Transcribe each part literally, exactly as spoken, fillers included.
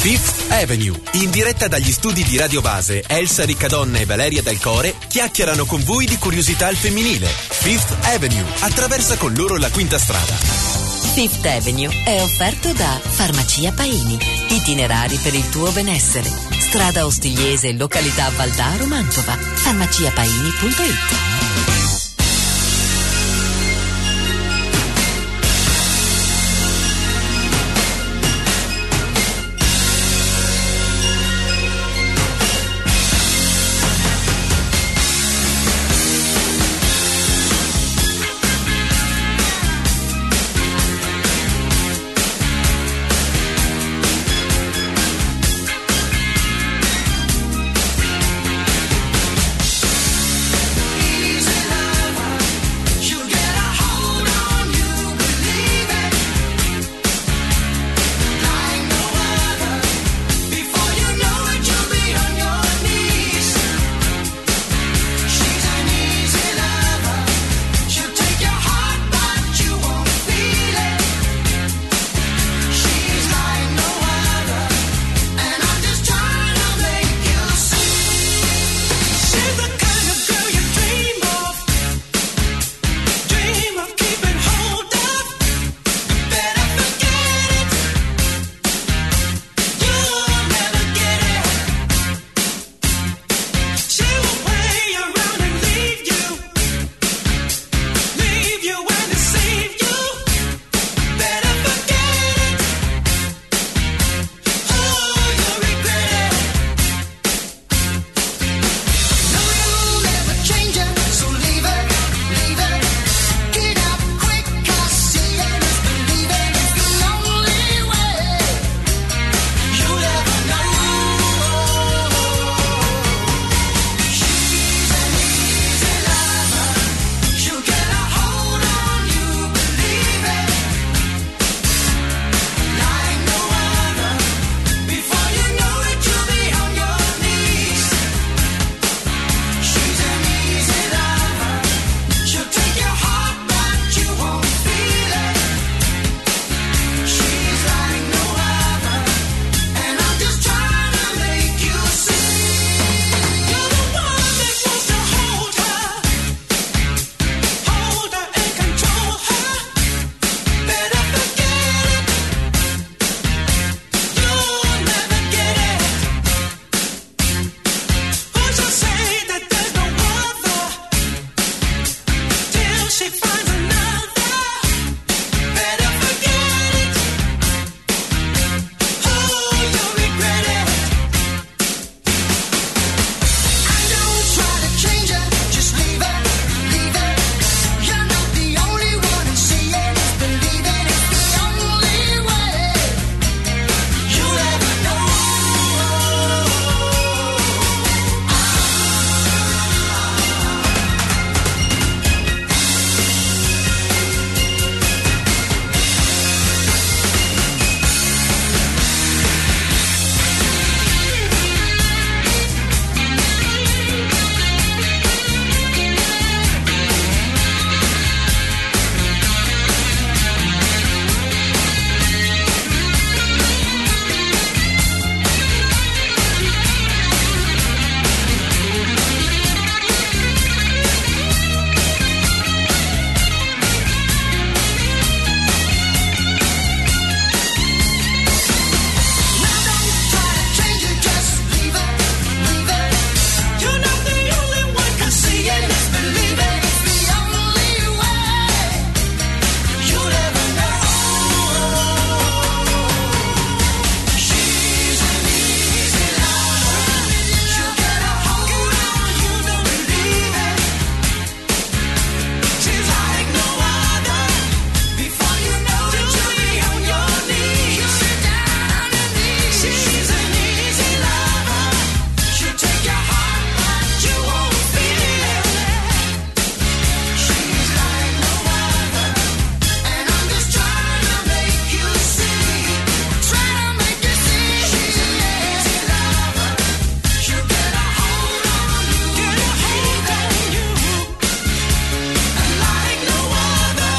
Fifth Avenue, in diretta dagli studi di Radio Base, Elsa Riccadonna e Valeria Del Core chiacchierano con voi di curiosità al femminile. Fifth Avenue, attraversa con loro la quinta strada. Fifth Avenue è offerto da Farmacia Paini, itinerari per il tuo benessere. Strada Ostigliese, località Valdaro, Mantova. farmacia paini punto it.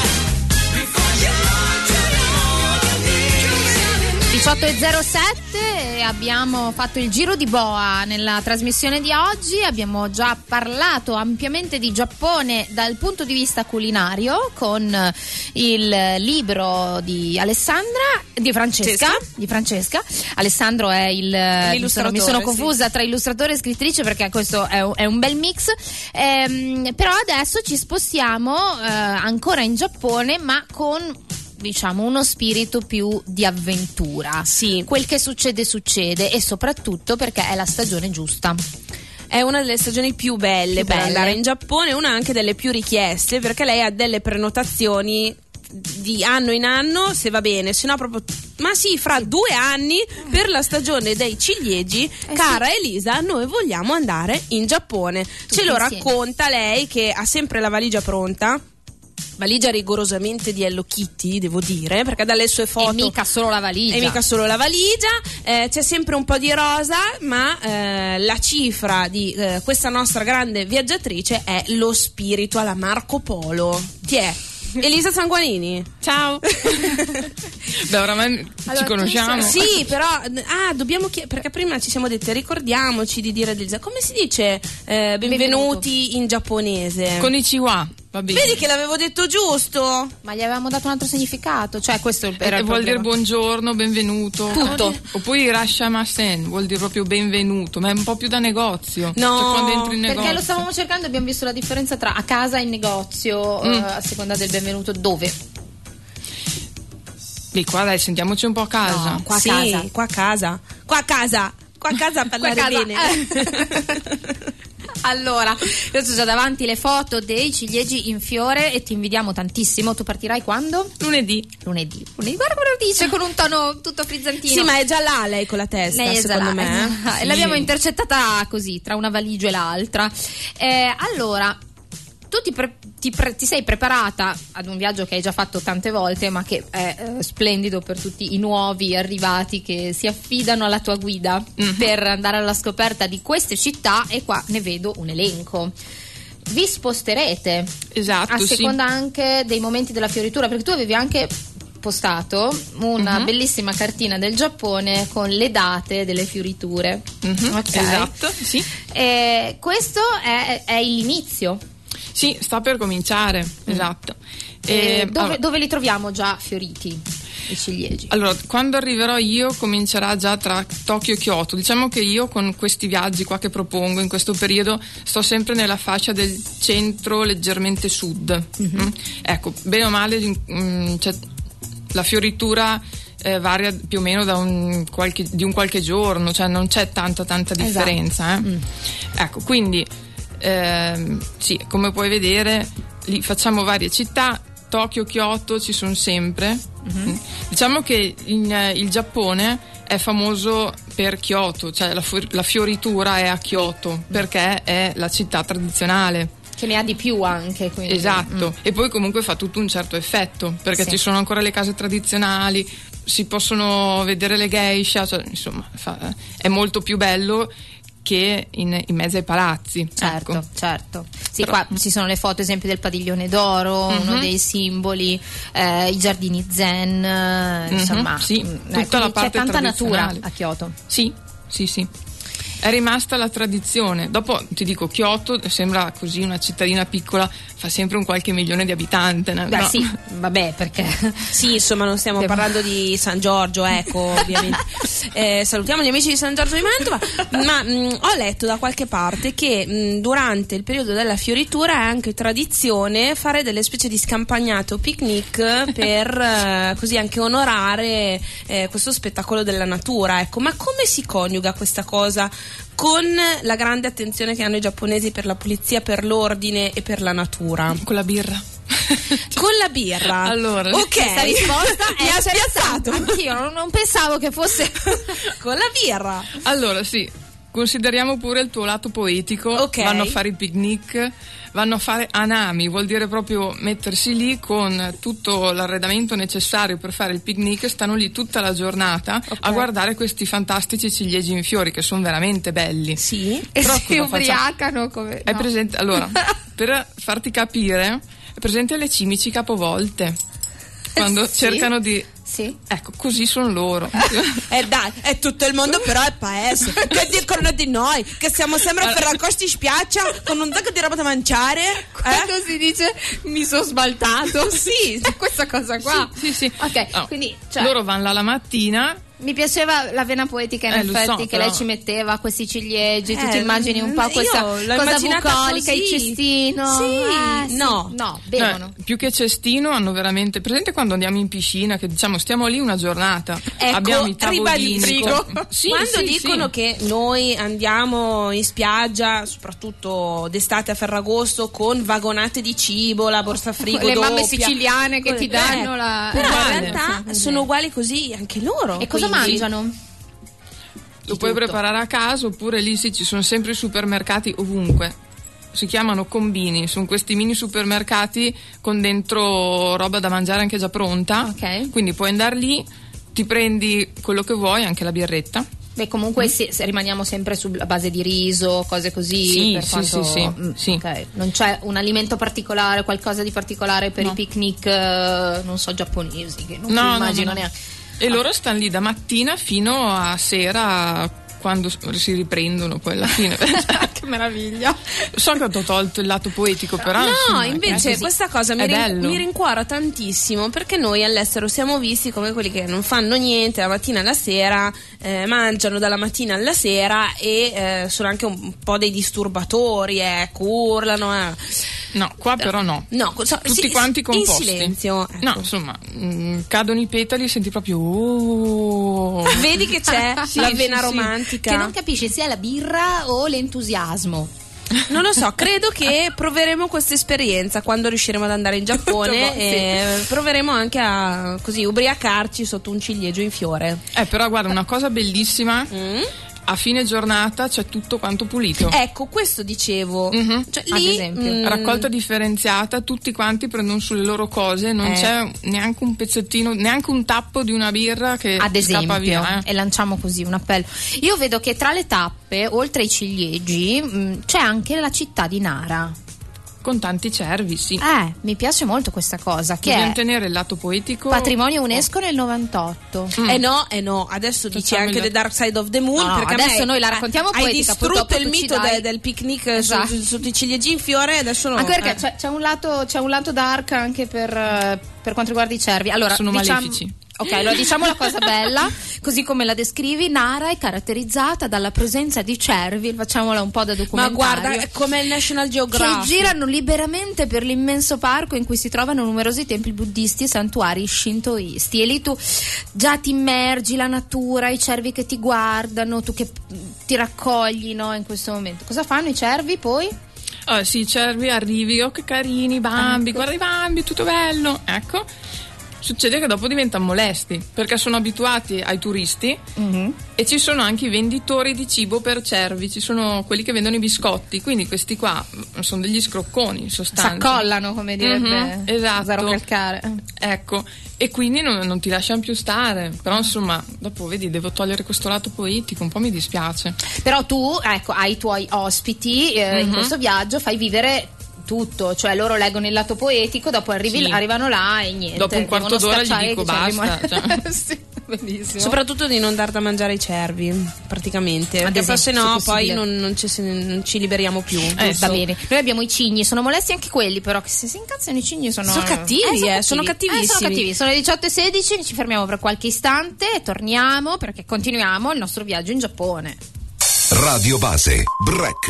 diciotto e zero sette e abbiamo fatto il giro di boa nella trasmissione di oggi. Abbiamo già parlato ampiamente di Giappone dal punto di vista culinario con il libro di Alessandra, di Francesca, Cesca. di Francesca. Alessandro è il L'illustratore, mi sono sì. confusa tra illustratore e scrittrice perché questo è un, è un bel mix. Ehm, però adesso ci spostiamo eh, ancora in Giappone, ma con, diciamo, uno spirito più di avventura. Sì. Quel che succede succede, e soprattutto perché è la stagione giusta. È una delle stagioni più belle Più per belle. andare in Giappone, una anche delle più richieste, perché lei ha delle prenotazioni di anno in anno, se va bene, se no proprio, ma sì, fra due anni per la stagione dei ciliegi. Eh Cara Elisa, noi vogliamo andare in Giappone. Ce lo insieme. racconta lei, che ha sempre la valigia pronta. Valigia rigorosamente di Hello Kitty, devo dire, perché dalle sue foto E mica solo la valigia. E mica solo la valigia, eh, c'è sempre un po' di rosa, ma eh, la cifra di eh, questa nostra grande viaggiatrice è lo spirito alla Marco Polo. Chi è? Elisa Sanguanini. Ciao. Beh, oramai Allora, ci tu conosciamo. Sì, però ah, dobbiamo chiedere, perché prima ci siamo dette, ricordiamoci di dire ad Elisa, come si dice eh, benvenuti Benvenuto. in giapponese? Konnichiwa, va bene. Vedi che l'avevo detto giusto? Ma gli avevamo dato un altro significato, cioè questo era Eh, il vuol dire problema. buongiorno, benvenuto. Tutto. Oppure irashimasen, vuol dire proprio benvenuto, ma è un po' più da negozio. No, Cioè, quando entri in negozio. Perché lo stavamo cercando e abbiamo visto la differenza tra a casa e in negozio, eh, a seconda del benvenuto dove. Beh, qua dai, sentiamoci un po' a casa. No, qua a sì, casa. qua a casa. Qua a casa. Qua a casa a parlare Qua a casa. bene. Allora, io ho già davanti le foto dei ciliegi in fiore e ti invidiamo tantissimo. Tu partirai quando? Lunedì. Lunedì. Lunedì. Guarda come lo dice con un tono tutto frizzantino. Sì, ma è già là lei con la testa, Lei è già secondo là, me. esatto. E l'abbiamo intercettata così, tra una valigia e l'altra. Eh, allora, tu ti, pre- ti, pre- ti sei preparata ad un viaggio che hai già fatto tante volte, ma che è eh, splendido per tutti i nuovi arrivati che si affidano alla tua guida Mhm. per andare alla scoperta di queste città, e qua ne vedo un elenco. Vi sposterete Esatto, a sì. seconda anche dei momenti della fioritura, perché tu avevi anche postato una Mhm. bellissima cartina del Giappone con le date delle fioriture. Mhm, Ok. Esatto, sì. E questo è, è l'inizio. Sì, sta per cominciare, esatto. E E, dove, allora, dove li troviamo già fioriti i ciliegi? Allora, quando arriverò io comincerà già tra Tokyo e Kyoto. Diciamo che io con questi viaggi qua che propongo in questo periodo sto sempre nella fascia del centro leggermente sud. Mm? Ecco, bene o male mm, cioè, la fioritura eh, varia più o meno da un qualche, di un qualche giorno, cioè non c'è tanta tanta differenza. Esatto. Eh? Mm. Ecco, quindi ehm, sì, come puoi vedere lì facciamo varie città. Tokyo, Kyoto ci sono sempre. Mm. Diciamo che in, eh, il Giappone è famoso per Kyoto, cioè la, fu- la fioritura è a Kyoto perché è la città tradizionale. Che ne ha di più anche, quindi. Esatto, Mm. e poi comunque fa tutto un certo effetto perché Sì. ci sono ancora le case tradizionali, si possono vedere le geisha, cioè, insomma fa- è molto più bello che in, in mezzo ai palazzi. Certo, ecco. certo. Sì, Però- qua ci sono le foto, esempio, del padiglione d'oro, Mhm. uno dei simboli, eh, i giardini zen, eh, insomma, sì, mm, tutta eh, quindi la parte c'è tanta natura tradizionale. a Kyoto. Sì, sì, sì. È rimasta la tradizione. Dopo ti dico, Kyoto sembra così una cittadina piccola, fa sempre un qualche milione di abitanti. No? Beh, No. sì, vabbè, perché Sì, insomma, non stiamo parlando di San Giorgio, ecco, ovviamente. Eh, salutiamo gli amici di San Giorgio di Mantova. Ma mh, ho letto da qualche parte che mh, durante il periodo della fioritura è anche tradizione fare delle specie di scampagnate o picnic per eh, così anche onorare eh, questo spettacolo della natura. Ecco, ma come si coniuga questa cosa con la grande attenzione che hanno i giapponesi per la pulizia, per l'ordine e per la natura? Con la birra. Con la birra. Allora, ok, questa risposta mi è ha spiazzato. Anch'io non, non pensavo che fosse Con la birra. Allora, sì, consideriamo pure il tuo lato poetico. Ok. Vanno a fare i picnic, vanno a fare anami, vuol dire proprio mettersi lì con tutto l'arredamento necessario per fare il picnic, stanno lì tutta la giornata a guardare questi fantastici ciliegi in fiori che sono veramente belli. Sì. e Però si cosa facciamo? ubriacano come È no. presente? Allora, per farti capire, è presente le cimici capovolte quando Sì. cercano di Sì. Ecco, così sono loro. Eh dai, è tutto il mondo, però è paese. Che dicono di noi? Che siamo sempre ferracosti in spiaggia con un sacco di roba da mangiare? Quando Eh? si dice mi sono sbaltato, sì, questa cosa qua. Sì, sì, sì. Ok, No, quindi cioè, loro vanno là la mattina. mi piaceva la vena poetica in Eh, lo effetti so, che però- lei ci metteva, questi ciliegi, tu Eh, ti immagini un po' io questa l'ho cosa immaginata bucolica, il così. cestino. Sì, Eh, sì. no. No, bevono. No, più che cestino hanno veramente presente quando andiamo in piscina che diciamo stiamo lì una giornata, Ecco, abbiamo i tavolini ribadisco. con- sì, Quando sì, dicono sì. che noi andiamo in spiaggia, soprattutto d'estate a Ferragosto, con vagonate di cibo, la borsa frigo Le mamme doppia. siciliane che ti Eh, danno la- però in Uguale. realtà sono uguali così anche loro. E cosa quindi- mangiano? Lo puoi tutto. preparare a casa oppure lì sì, ci sono sempre i supermercati ovunque. Si chiamano combini, sono questi mini supermercati con dentro roba da mangiare anche già pronta. Ok. Quindi puoi andare lì, ti prendi quello che vuoi, anche la birretta. Beh, comunque se, se rimaniamo sempre sulla base di riso, cose così. Sì, per sì, quanto, sì, sì, mm, sì. ok. Non c'è un alimento particolare, qualcosa di particolare per No. i picnic, eh, non so, giapponesi, che non No, mi no, immagino no, no. neanche. E loro stanno lì da mattina fino a sera quando si riprendono poi alla fine. Che meraviglia. So che ho tolto il lato poetico, però No, insomma, invece è così. questa cosa mi, È rin- bello. mi rincuora tantissimo perché noi all'estero siamo visti come quelli che non fanno niente la mattina alla sera, eh, mangiano dalla mattina alla sera e eh, sono anche un po' dei disturbatori, ecco, urlano. Eh. No, qua però no. No, so- Tutti sì, quanti in composti. silenzio. Ecco. No, insomma, mh, cadono i petali e senti proprio oh. Vedi che c'è Sì, la sì, vena sì. romantica. Che non capisci se è la birra o l'entusiasmo. Non lo so, credo che proveremo questa esperienza quando riusciremo ad andare in Giappone Sì. e proveremo anche a così ubriacarci sotto un ciliegio in fiore. Eh, però guarda, una cosa bellissima, Mm? a fine giornata c'è tutto quanto pulito. Ecco, questo dicevo. Mhm. Cioè, Ad lì, esempio. mm, Raccolta differenziata, tutti quanti prendono sulle loro cose, non Eh. c'è neanche un pezzettino, neanche un tappo di una birra che Ad scappa esempio, via. Eh. e lanciamo così un appello. Io vedo che tra le tappe, oltre ai ciliegi, mh, c'è anche la città di Nara. Con tanti cervi, sì. Eh, mi piace molto questa cosa, che Dobbiamo è tenere il lato poetico. patrimonio UNESCO nel novantotto. Mm. Eh no, eh no, adesso dici Facciamo anche il- The Dark Side of the Moon. No, no, perché a adesso me noi la hai- raccontiamo hai poetica, distrutto purtroppo il tu ci mito dai- de- del picnic Esatto. su- su- sotto i ciliegi in fiore, adesso no. Anche perché Eh. c'è, c'è un lato, c'è un lato dark anche per, eh, per quanto riguarda i cervi. Allora, Sono diciamo, malefici. Ok, allora diciamo la cosa bella, così come la descrivi. Nara è caratterizzata dalla presenza di cervi, facciamola un po' da Ma documentario. guarda, è come il National che Geographic. girano liberamente per l'immenso parco in cui si trovano numerosi templi buddisti e santuari shintoisti. E lì tu già ti immergi, la natura, i cervi che ti guardano, tu che ti raccogli, no, in questo momento. Cosa fanno i cervi poi? Ah, sì, i cervi arrivi, oh che carini, bambi, Ecco. guarda i bambi, tutto bello. Ecco. Succede che dopo diventano molesti perché sono abituati ai turisti e ci sono anche i venditori di cibo per cervi, ci sono quelli che vendono i biscotti, quindi questi qua sono degli scrocconi in sostanza. S'accollano, come direbbe Mhm, esatto. Zero Calcare. Ecco, e quindi non, non ti lasciano più stare, però insomma dopo vedi devo togliere questo lato poetico, un po' mi dispiace. Però tu, ecco, ai i tuoi ospiti eh, in Mhm. questo viaggio fai vivere tutto, cioè loro leggono il lato poetico, dopo arrivi, Sì. arrivano là e niente. Dopo un quarto devono d'ora gli scacciare dico che cervi basta, muoiono. cioè. Sì, bellissimo. Soprattutto di non dar da mangiare ai cervi, praticamente. Ad Perché esempio, se se no poi possibile. non, non ci, non ci liberiamo più. Eh, giusto? va bene. Noi abbiamo i cigni, sono molesti anche quelli, però che se si incazzano i cigni sono Sono cattivi, eh, sono Eh, cattivissimi. sono cattivi. Sono le diciotto e sedici, ci fermiamo per qualche istante e torniamo perché continuiamo il nostro viaggio in Giappone. Radio Base, Break.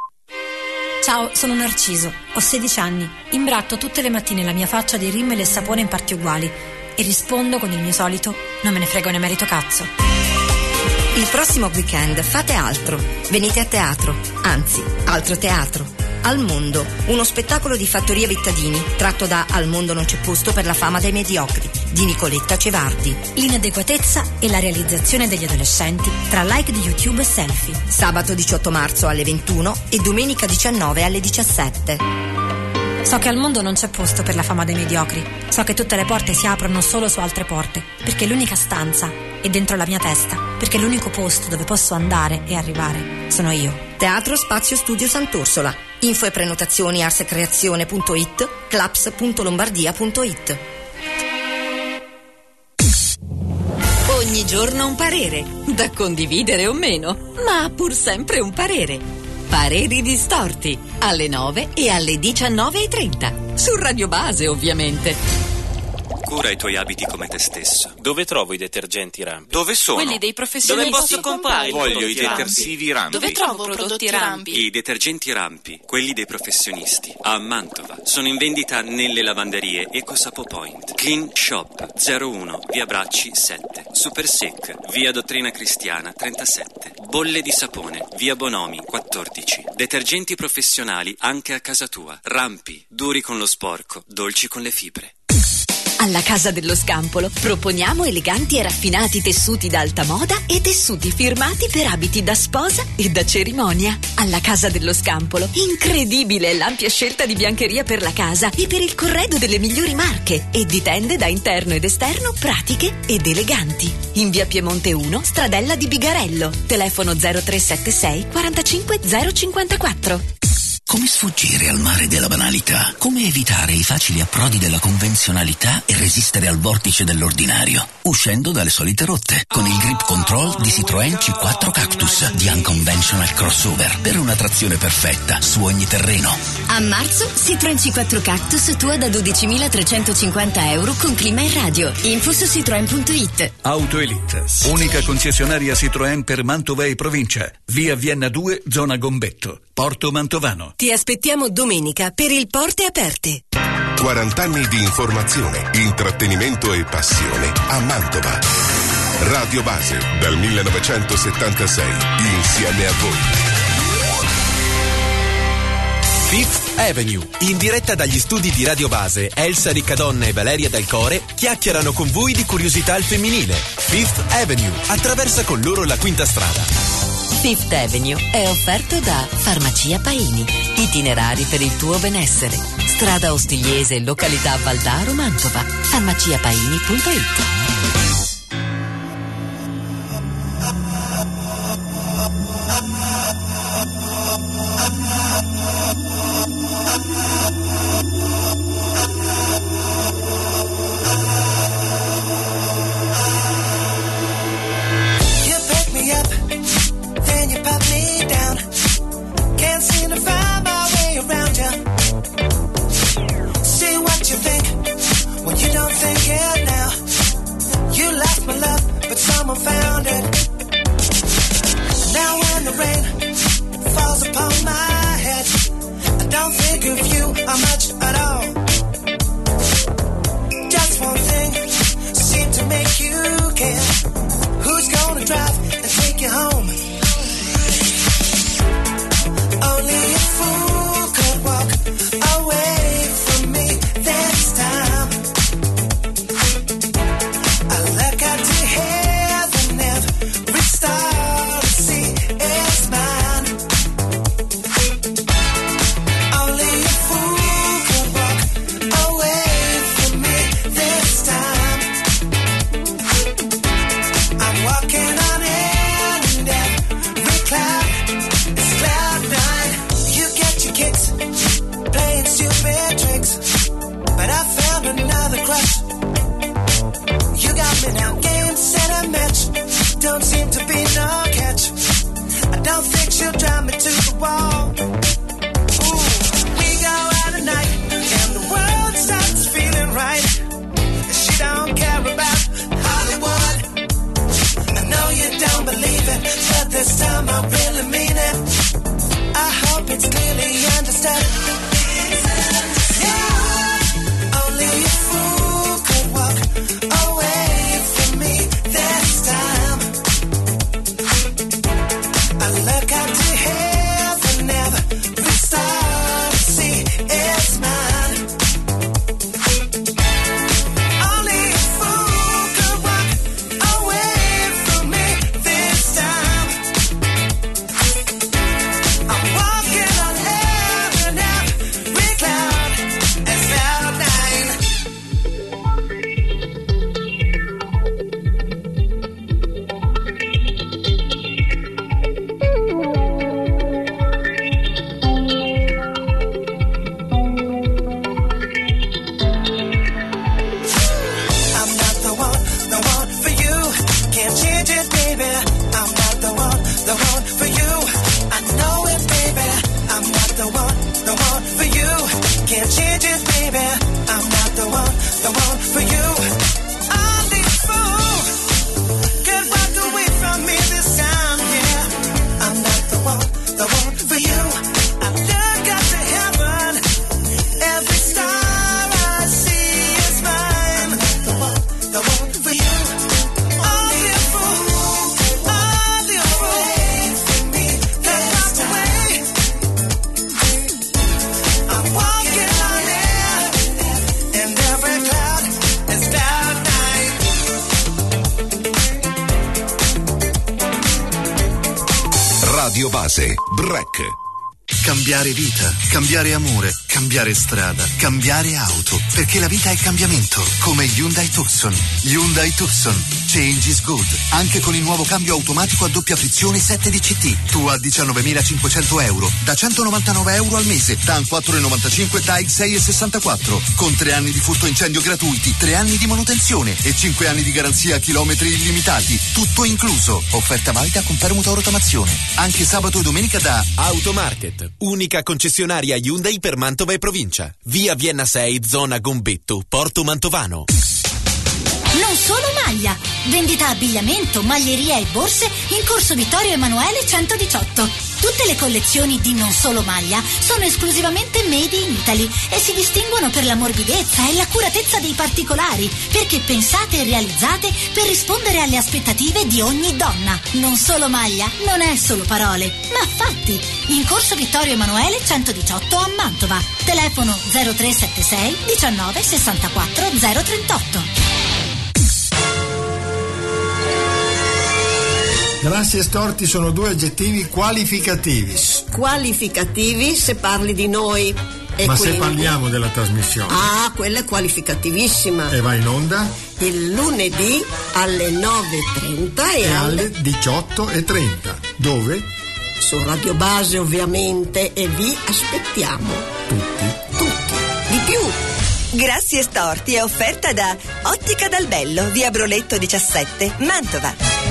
Ciao, sono Narciso, ho sedici anni, imbratto tutte le mattine la mia faccia di rimmel e sapone in parti uguali e rispondo con il mio solito non me ne frego ne merito cazzo. Il prossimo weekend fate altro. Venite a teatro, anzi, altro teatro. Al Mondo, uno spettacolo di Fattoria Vittadini, tratto da Al Mondo non c'è posto per la fama dei mediocri, di Nicoletta Cevardi. L'inadeguatezza e la realizzazione degli adolescenti tra like di YouTube e selfie. Sabato diciotto marzo alle ventuno e domenica diciannove alle diciassette. So che al mondo non c'è posto per la fama dei mediocri. So che tutte le porte si aprono solo su altre porte, perché l'unica stanza è dentro la mia testa, perché l'unico posto dove posso andare e arrivare sono io. Teatro Spazio Studio Sant'Orsola. Info e prenotazioni arscreazione punto it, claps punto lombardia punto it. Ogni giorno un parere, da condividere o meno, ma pur sempre un parere. Pareri distorti, alle nove e alle diciannove e trenta. Su Radio Base, ovviamente. Cura i tuoi abiti come te stesso. Dove trovo i detergenti Rampi? Dove sono? Quelli dei professionisti. Dove posso comprare? Voglio i detersivi Rampi. Dove trovo prodotti Rampi? I detergenti Rampi, quelli dei professionisti, a Mantova. Sono in vendita nelle lavanderie EcoSapo Point. Clean Shop zero uno, via Bracci sette. Super Sec, via Dottrina Cristiana trentasette. Bolle di sapone, via Bonomi quattordici. Detergenti professionali anche a casa tua. Rampi, duri con lo sporco, dolci con le fibre. Alla Casa dello Scampolo proponiamo eleganti e raffinati tessuti da alta moda e tessuti firmati per abiti da sposa e da cerimonia. Alla Casa dello Scampolo, incredibile è l'ampia scelta di biancheria per la casa e per il corredo delle migliori marche e di tende da interno ed esterno pratiche ed eleganti. In via Piemonte uno, Stradella di Bigarello. Telefono zero tre sette sei quarantacinque zero cinquantaquattro. Come sfuggire al mare della banalità? Come evitare i facili approdi della convenzionalità e resistere al vortice dell'ordinario? Uscendo dalle solite rotte. Con il Grip Control di Citroën C quattro Cactus di Unconventional Crossover. Per una trazione perfetta su ogni terreno. A marzo, Citroën C quattro Cactus tua da dodicimilatrecentocinquanta euro con clima e radio. Info su citroen punto it. Auto Elite. Unica concessionaria Citroën per Mantova e provincia. Via Vienna due, zona Gombetto. Porto Mantovano. Ti aspettiamo domenica per il Porte Aperte. quaranta anni di informazione, intrattenimento e passione a Mantova. Radio Base dal millenovecentosettantasei, insieme a voi. Fifth Avenue, in diretta dagli studi di Radio Base, Elsa Riccadonna e Valeria Del Core chiacchierano con voi di curiosità al femminile. Fifth Avenue attraversa con loro la quinta strada. Fifth Avenue è offerto da Farmacia Paini. Itinerari per il tuo benessere. Strada Ostigliese, località Valdaro, Mantova. farmacia paini punto it. Found it. Now when the rain falls upon my head, I don't think of you how much at all. Just one thing seemed to make you care. Who's gonna drive and take you home? Only a fool could walk away from me this time. I look at your head. Star to see is mine. Only a fool could walk away from me this time. I'm walking on air and every cloud is cloud nine. You get your kicks playing stupid tricks, but I found another crush. You got me now, game, set, and match. Don't seem to be no catch. I don't think she'll drive me to the wall. Ooh, we go out at night and the world starts feeling right. She don't care about Hollywood. I know you don't believe it, but this time I really mean it. I hope it's clearly understood. Yeah, only a fool could walk away from me this time. I look out to heaven, never Radio Base, Break. Cambiare vita, cambiare amore, cambiare strada, cambiare auto, perché la vita è cambiamento, come Hyundai Tucson. Hyundai Tucson, change is good, anche con il nuovo cambio automatico a doppia frizione sette D C T. Tu a diciannovemilacinquecento euro, da centonovantanove euro al mese, T A N quattro virgola novantacinque, T A I sei virgola sessantaquattro, con tre anni di furto incendio gratuiti, tre anni di manutenzione e cinque anni di garanzia a chilometri illimitati, tutto incluso. Offerta valida con permuta o rottamazione, anche sabato e domenica da Automarket, unica concessionaria Hyundai per Mantova e provincia. Via Vienna sei, zona Gombetto, Porto Mantovano. Non solo maglia, vendita abbigliamento, maglieria e borse in corso Vittorio Emanuele centodiciotto. Tutte le collezioni di Non Solo Maglia sono esclusivamente made in Italy e si distinguono per la morbidezza e l'accuratezza dei particolari, perché pensate e realizzate per rispondere alle aspettative di ogni donna. Non Solo Maglia non è solo parole, ma fatti. In corso Vittorio Emanuele centodiciotto a Mantova. Telefono zero tre sette sei diciannove sessantaquattro zero trentotto. Grassi e storti sono due aggettivi qualificativi. Qualificativi se parli di noi. E Ma quindi... se parliamo della trasmissione? Ah, quella è qualificativissima. E va in onda? Il lunedì alle nove e trenta e, e alle... alle diciotto e trenta. Dove? Su Radio Base ovviamente, e vi aspettiamo. Tutti. Tutti. Di più. Grassi e storti è offerta da Ottica Dal Bello, via Broletto diciassette, Mantova.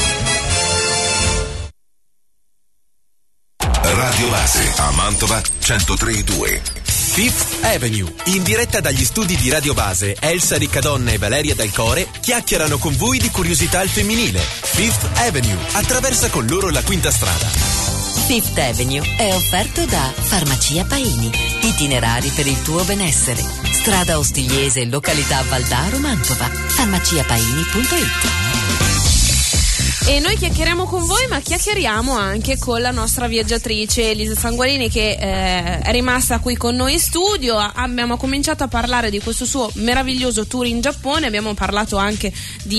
Radio Base a Mantova centotre e due. Fifth Avenue, in diretta dagli studi di Radio Base, Elsa Riccadonna e Valeria Del Core chiacchierano con voi di curiosità al femminile. Fifth Avenue attraversa con loro la quinta strada. Fifth Avenue è offerto da Farmacia Paini, itinerari per il tuo benessere. Strada Ostigliese, località Valdaro, Mantova. farmacia paini punto it. E noi chiacchieriamo con voi, ma chiacchieriamo anche con la nostra viaggiatrice Elisa Sangualini, che eh, è rimasta qui con noi in studio. Abbiamo cominciato a parlare di questo suo meraviglioso tour in Giappone, abbiamo parlato anche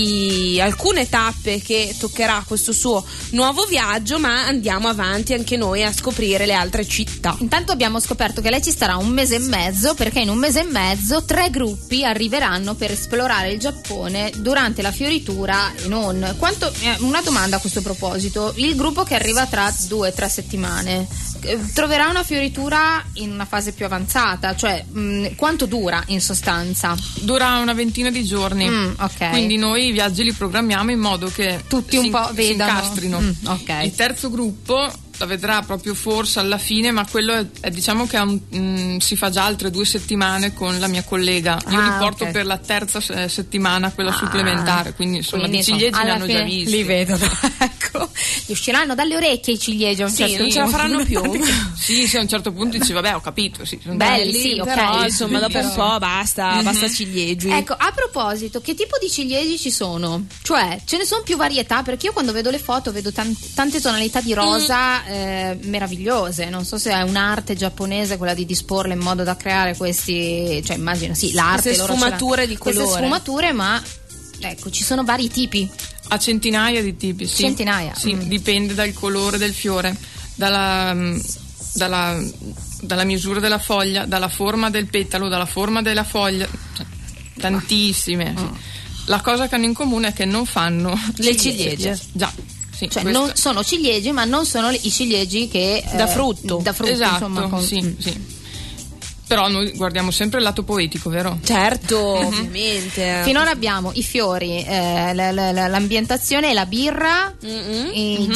di alcune tappe che toccherà questo suo nuovo viaggio, ma andiamo avanti anche noi a scoprire le altre città. Intanto abbiamo scoperto che lei ci starà un mese e mezzo, perché in un mese e mezzo tre gruppi arriveranno per esplorare il Giappone durante la fioritura e non. Quanto... Eh, una domanda a questo proposito: il gruppo che arriva tra due o tre settimane eh, troverà una fioritura in una fase più avanzata, cioè mh, quanto dura in sostanza? Dura una ventina di giorni, mm, okay. Quindi noi i viaggi li programmiamo in modo che tutti un si, po' si vedano, incastrino. Mm, okay. Il terzo gruppo la vedrà proprio forse alla fine, ma quello è, è diciamo che è un, mh, si fa già altre due settimane con la mia collega. Io ah, li porto okay. per la terza eh, settimana, quella ah, supplementare, quindi insomma quindi, i ciliegi li hanno fine già visti. Li vedo, ecco. Gli usciranno dalle orecchie i ciliegi a un sì, certo non punto. ce la faranno più. Sì, sì, a un certo punto dici vabbè, ho capito, sì, sono belli, belli, sì, ok, però insomma dopo però... un po' basta, mm-hmm. basta ciliegi. Ecco, a proposito, che tipo di ciliegi ci sono? Cioè, ce ne sono più varietà? Perché io quando vedo le foto vedo tan- tante tonalità di rosa mm. eh, meravigliose. Non so se è un'arte giapponese quella di disporle in modo da creare questi, cioè immagino sì, l'arte, queste loro sfumature di colore. Queste sfumature, ma ecco, ci sono vari tipi. A centinaia di tipi, sì. Centinaia. Sì, mm. dipende dal colore del fiore, dalla, dalla, dalla misura della foglia, dalla forma del petalo, dalla forma della foglia, cioè, tantissime. Sì. La cosa che hanno in comune è che non fanno le ciliegie. Già. Sì, cioè questo... non sono ciliegi, ma non sono i ciliegi che da eh, frutto, da frutto esatto, insomma, con... sì, mm. sì. Però noi guardiamo sempre il lato poetico, vero? Certo, mm-hmm. ovviamente. Finora abbiamo i fiori, eh, l- l- l'ambientazione e la birra, mm-hmm. i mm-hmm.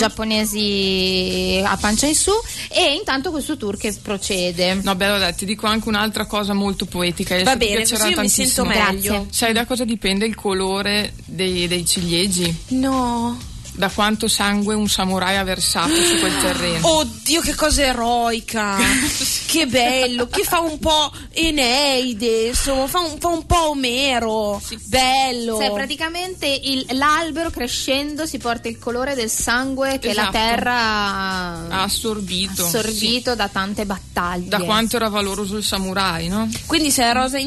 giapponesi a pancia in su, e intanto questo tour che procede. No, beh, vabbè, ti dico anche un'altra cosa molto poetica. Va bene, così io mi sento meglio. Grazie. Sai da cosa dipende il colore dei, dei ciliegi? No. Da quanto sangue un samurai ha versato su quel terreno. Oddio, che cosa eroica! Che bello, che fa un po' Eneide, insomma, fa un, fa un po' Omero. Sì. Bello. Cioè, praticamente il, l'albero crescendo si porta il colore del sangue che esatto. la terra ha assorbito, assorbito sì. da tante battaglie. Da quanto era valoroso il samurai, no? Quindi se è rosa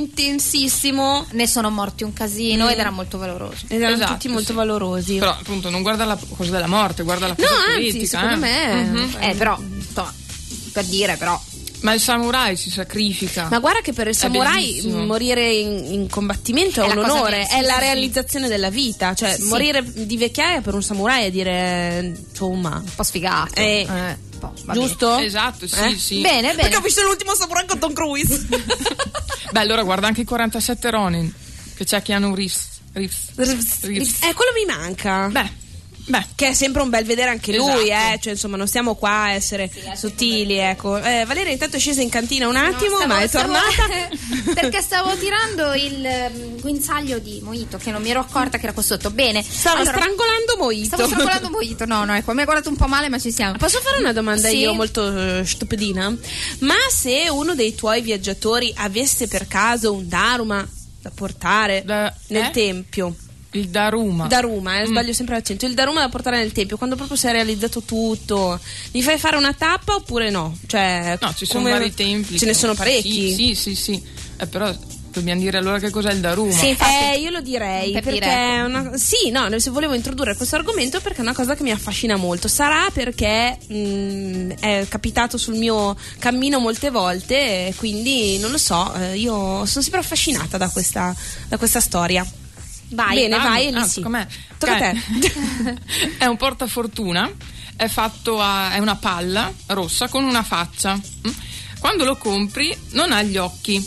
intensissimo, ne sono morti un casino mm. ed era molto valoroso. Ed erano esatto, tutti molto sì. valorosi. Però appunto non guarda la cosa della morte, guarda la No, cosa anzi, politica. secondo eh. me Mhm. Eh, però, insomma, per dire, però. Ma il samurai si sacrifica. Ma guarda che per il È samurai bellissimo. morire in, in combattimento è, È un la cosa onore, che- sì, è la sì, realizzazione della vita. Cioè, Sì, sì. morire di vecchiaia per un samurai è dire, insomma, Un po' sfigato. Eh, Eh, un po', va giusto? Esatto, sì, Eh? sì. Bene, bene. Perché ho visto l'ultimo samurai con Tom Cruise. Beh, allora guarda anche i quarantasette Ronin, che c'è Keanu Reeves. Reeves. Reeves. Eh, quello mi manca. Beh, beh. Che è sempre un bel vedere anche lui, Esatto. eh. Cioè, insomma, non stiamo qua a essere sottili, ecco. Eh, Valeria intanto è scesa in cantina un attimo, No, stavo- ma è stavo- tornata. perché stavo tirando il ehm, guinzaglio di Mojito, che non mi ero accorta che era qua sotto. Bene. Stava Allora, strangolando Mojito. Stavo strangolando Mojito. No, no, ecco, mi ha guardato un po' male, ma ci siamo. Posso fare una domanda Sì. io molto eh, stupidina? Ma se uno dei tuoi viaggiatori avesse per caso un Daruma da portare Da- nel eh? tempio? Il Daruma. Daruma, eh, Mm. sbaglio sempre l'accento. Il Daruma da portare nel tempio, quando proprio si è realizzato tutto, gli fai fare una tappa oppure no? Cioè, No, ci sono come- vari templi. Ce ne che- sono parecchi. Sì, sì, sì. sì. Eh, però dobbiamo dire allora che cos'è il Daruma. Sì, infatti. Eh, io lo direi Capire. perché è una, sì, no, se volevo introdurre questo argomento perché è una cosa che mi affascina molto. Sarà perché mh, è capitato sul mio cammino molte volte, e quindi non lo so, eh, io sono sempre affascinata da questa, da questa storia. Vai. Bene, Ah, vai, ah, Elisi. tocca a me. Tocca a Ok. te. È un portafortuna, è fatto a, è una palla rossa con una faccia. Mm? Quando lo compri non ha gli occhi.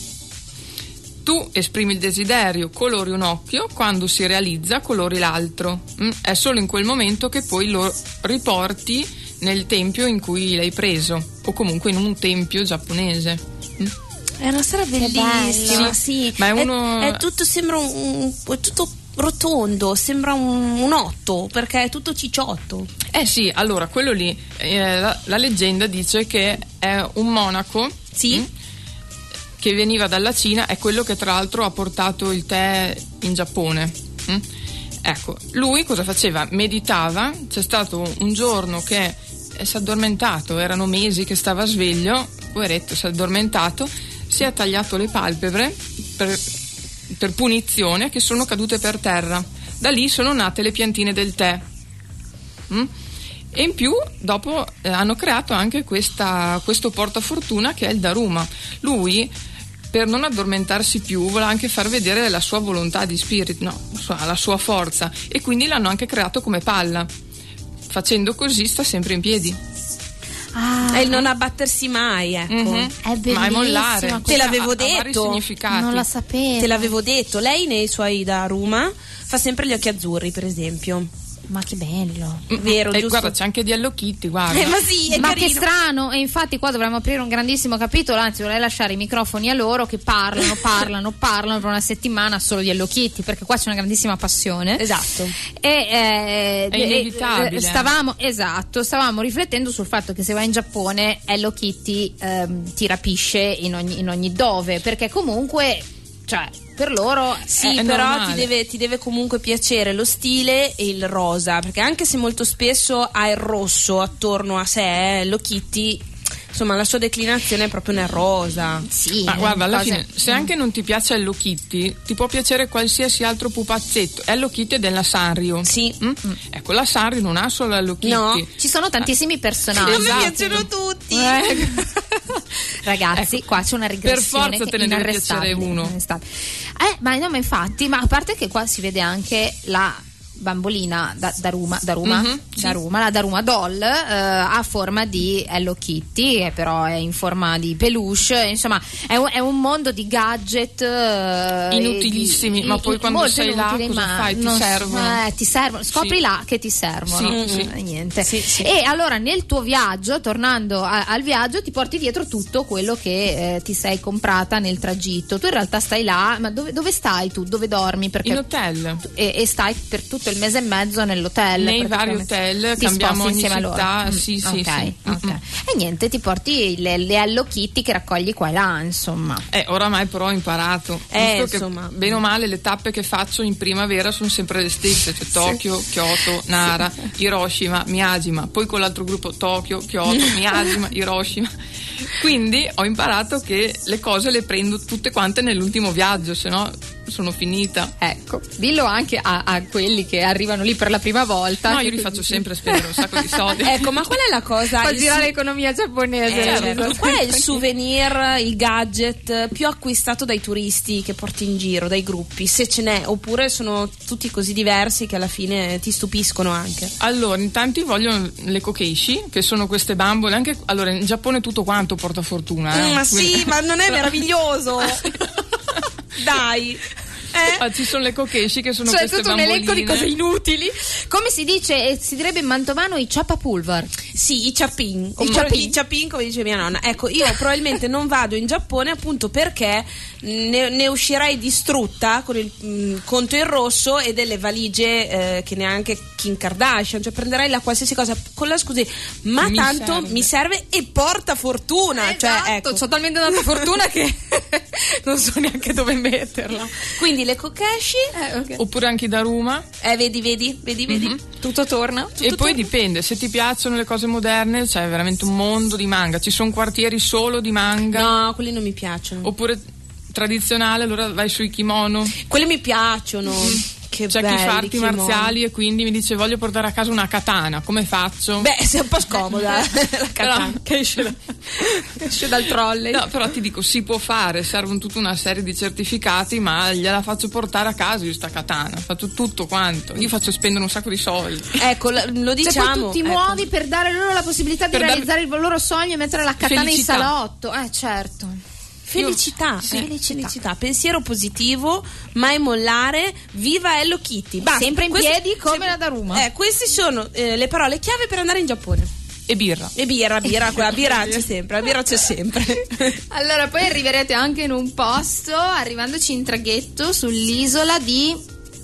Tu esprimi il desiderio, colori un occhio, quando si realizza colori l'altro. Mm? È solo in quel momento che poi lo riporti nel tempio in cui l'hai preso, o comunque in un tempio giapponese. Mm? È una storia bellissima, bello. sì. Ma è uno- È, è tutto, sembra un, un- è tutto rotondo, sembra un, un otto, perché è tutto cicciotto. Eh sì, allora quello lì, eh, la, la leggenda dice che è un monaco Sì. mh, che veniva dalla Cina, è quello che tra l'altro ha portato il tè in Giappone. mh. Ecco, lui cosa faceva? Meditava, c'è stato un giorno che eh, si è addormentato, erano mesi che stava sveglio, poveretto, si è addormentato, si è tagliato le palpebre per, per punizione, che sono cadute per terra. Da lì sono nate le piantine del tè. Mm? E in più dopo eh, hanno creato anche questa, questo portafortuna che è il Daruma. Lui, per non addormentarsi più, vuole anche far vedere la sua volontà di spirit, no, la sua forza, e quindi l'hanno anche creato come palla. Facendo così sta sempre in piedi. È il non abbattersi mai, ecco. Mhm. È bellissima. Mai mollare. questa- Te l'avevo Ha- ha vari detto. significati. Non la sapevo. Te l'avevo detto. Lei nei suoi Daruma fa sempre gli occhi azzurri, per esempio. Ma che bello. Vero, E giusto? guarda, c'è anche di Hello Kitty, guarda. Eh, ma sì, è Ma carino. che strano, e infatti qua dovremmo aprire un grandissimo capitolo, anzi vorrei lasciare i microfoni a loro che parlano, parlano, parlano per una settimana solo di Hello Kitty, perché qua c'è una grandissima passione. Esatto. E, eh, È inevitabile. eh, stavamo, esatto, stavamo riflettendo sul fatto che se vai in Giappone Hello Kitty ehm, ti rapisce in ogni, in ogni dove, perché comunque, cioè, per loro Sì, È però normale. ti deve, ti deve comunque piacere lo stile e il rosa, perché anche se molto spesso ha il rosso attorno a sé, eh, lo Kitty, insomma, la sua declinazione è proprio nel rosa. sì, Ma guarda, alla cose- fine, se anche non ti piace Hello Kitty, ti può piacere qualsiasi altro pupazzetto. Hello Kitty è della Sanrio. Sì. Mm? Ecco, la Sanrio non ha solo Hello Kitty. No. ci sono tantissimi personaggi. A me Esatto. piacciono tutti. Eh. Ragazzi, Ecco, qua c'è una regressione per forza che te ne deve inarrestabile, piacere uno. inarrestabile. Eh, ma no, ma infatti, ma a parte che qua si vede anche la bambolina da, Daruma, Daruma, Mhm, sì. Daruma, la Daruma doll eh, a forma di Hello Kitty, che però è in forma di peluche, insomma è un, è un mondo di gadget eh, Inutilissimi, di- ma poi quando molto sei là inutili, cosa ma fai? Ti non- servono? eh, ti servono, scopri Sì. là che ti servono. Sì, Mm, sì. eh, niente. Sì, sì. E allora nel tuo viaggio, tornando a- al viaggio, ti porti dietro tutto quello che eh, ti sei comprata nel tragitto. Tu in realtà stai là, ma dove, dove stai tu? Dove dormi? Perché In hotel. e, e stai per tutto il mese e mezzo nell'hotel, Nei vari praticamente. hotel, Ti cambiamo sposti ogni insieme a loro. città, Mm, sì, sì, ok, sì. ok. Mm-mm. E niente, ti porti le, le Hello Kitty che raccogli qua e là, insomma. Eh, oramai però ho imparato. Eh, Visto che, insomma. bene o male, le tappe che faccio in primavera sono sempre le stesse, cioè Tokyo, Kyoto, Nara, Hiroshima, Miyajima, poi con l'altro gruppo Tokyo, Kyoto, Miyajima, Hiroshima. Quindi ho imparato che le cose le prendo tutte quante nell'ultimo viaggio, se no sono finita. Ecco, dillo anche a, a quelli che arrivano lì per la prima volta. No, io li faccio sempre spendere un sacco di soldi. Ecco, ma qual è la cosa? Fa il girare su- l'economia giapponese. Eh, le certo. cose. Qual è il souvenir, il gadget più acquistato dai turisti che porti in giro, dai gruppi? Se ce n'è, oppure sono tutti così diversi che alla fine ti stupiscono anche? Allora, in tanti vogliono le kokeishi, che sono queste bambole. Anche allora, in Giappone tutto quanto porta fortuna. Eh? Mm, ma Quindi... sì, ma non è meraviglioso? Dai. Eh? Ah, ci sono le kokeishi che sono cioè, queste tutto bamboline. un elenco di cose inutili. Come si dice, eh, si direbbe in mantovano i ciappapulvar. Sì, i ciappin. I I ciappin. ciappin, come dice mia nonna. Ecco, io probabilmente non vado in Giappone appunto perché ne, ne uscirei distrutta con il mh, conto in rosso e delle valigie eh, che neanche Kim Kardashian, cioè prenderei la qualsiasi cosa con la scusi, ma Mi tanto serve. mi serve e porta fortuna. Esatto, cioè, ecco. c'ho talmente tanta fortuna che non so neanche dove metterla. Quindi le kokeshi, Eh, ok. Oppure anche i daruma. eh, vedi, vedi, vedi, vedi. Mhm. Tutto torna. E poi dipende, se ti piacciono le cose moderne, c'è veramente un mondo di manga. Ci sono quartieri solo di manga. No, quelli non mi piacciono. Oppure tradizionale, allora vai sui kimono. Quelli mi piacciono. Che C'è belli, chi fa arti kimono. marziali e quindi mi dice voglio portare a casa una katana, come faccio? Beh, sei un po' scomoda la katana. Però, che esce, da- Esce dal trolley. no, però ti dico, si può fare, servono tutta una serie di certificati, ma gliela faccio portare a casa io sta katana, faccio tutto quanto. Io faccio spendere un sacco di soldi. Ecco, lo, lo Cioè, diciamo. poi tu ti ecco. muovi per dare loro la possibilità di Per dar- realizzare il loro sogno e mettere la katana Felicità. in salotto. Eh, certo. Felicità, Sì. eh, felicità, pensiero positivo, mai mollare, viva Hello Kitty. Basta, Sempre in questi- piedi come sempre- la Daruma. Eh, queste sono eh, le parole chiave per andare in Giappone. E birra. E birra, birra, quella birra c'è sempre, la birra c'è sempre. Allora, poi arriverete anche in un posto, arrivandoci in traghetto sull'isola di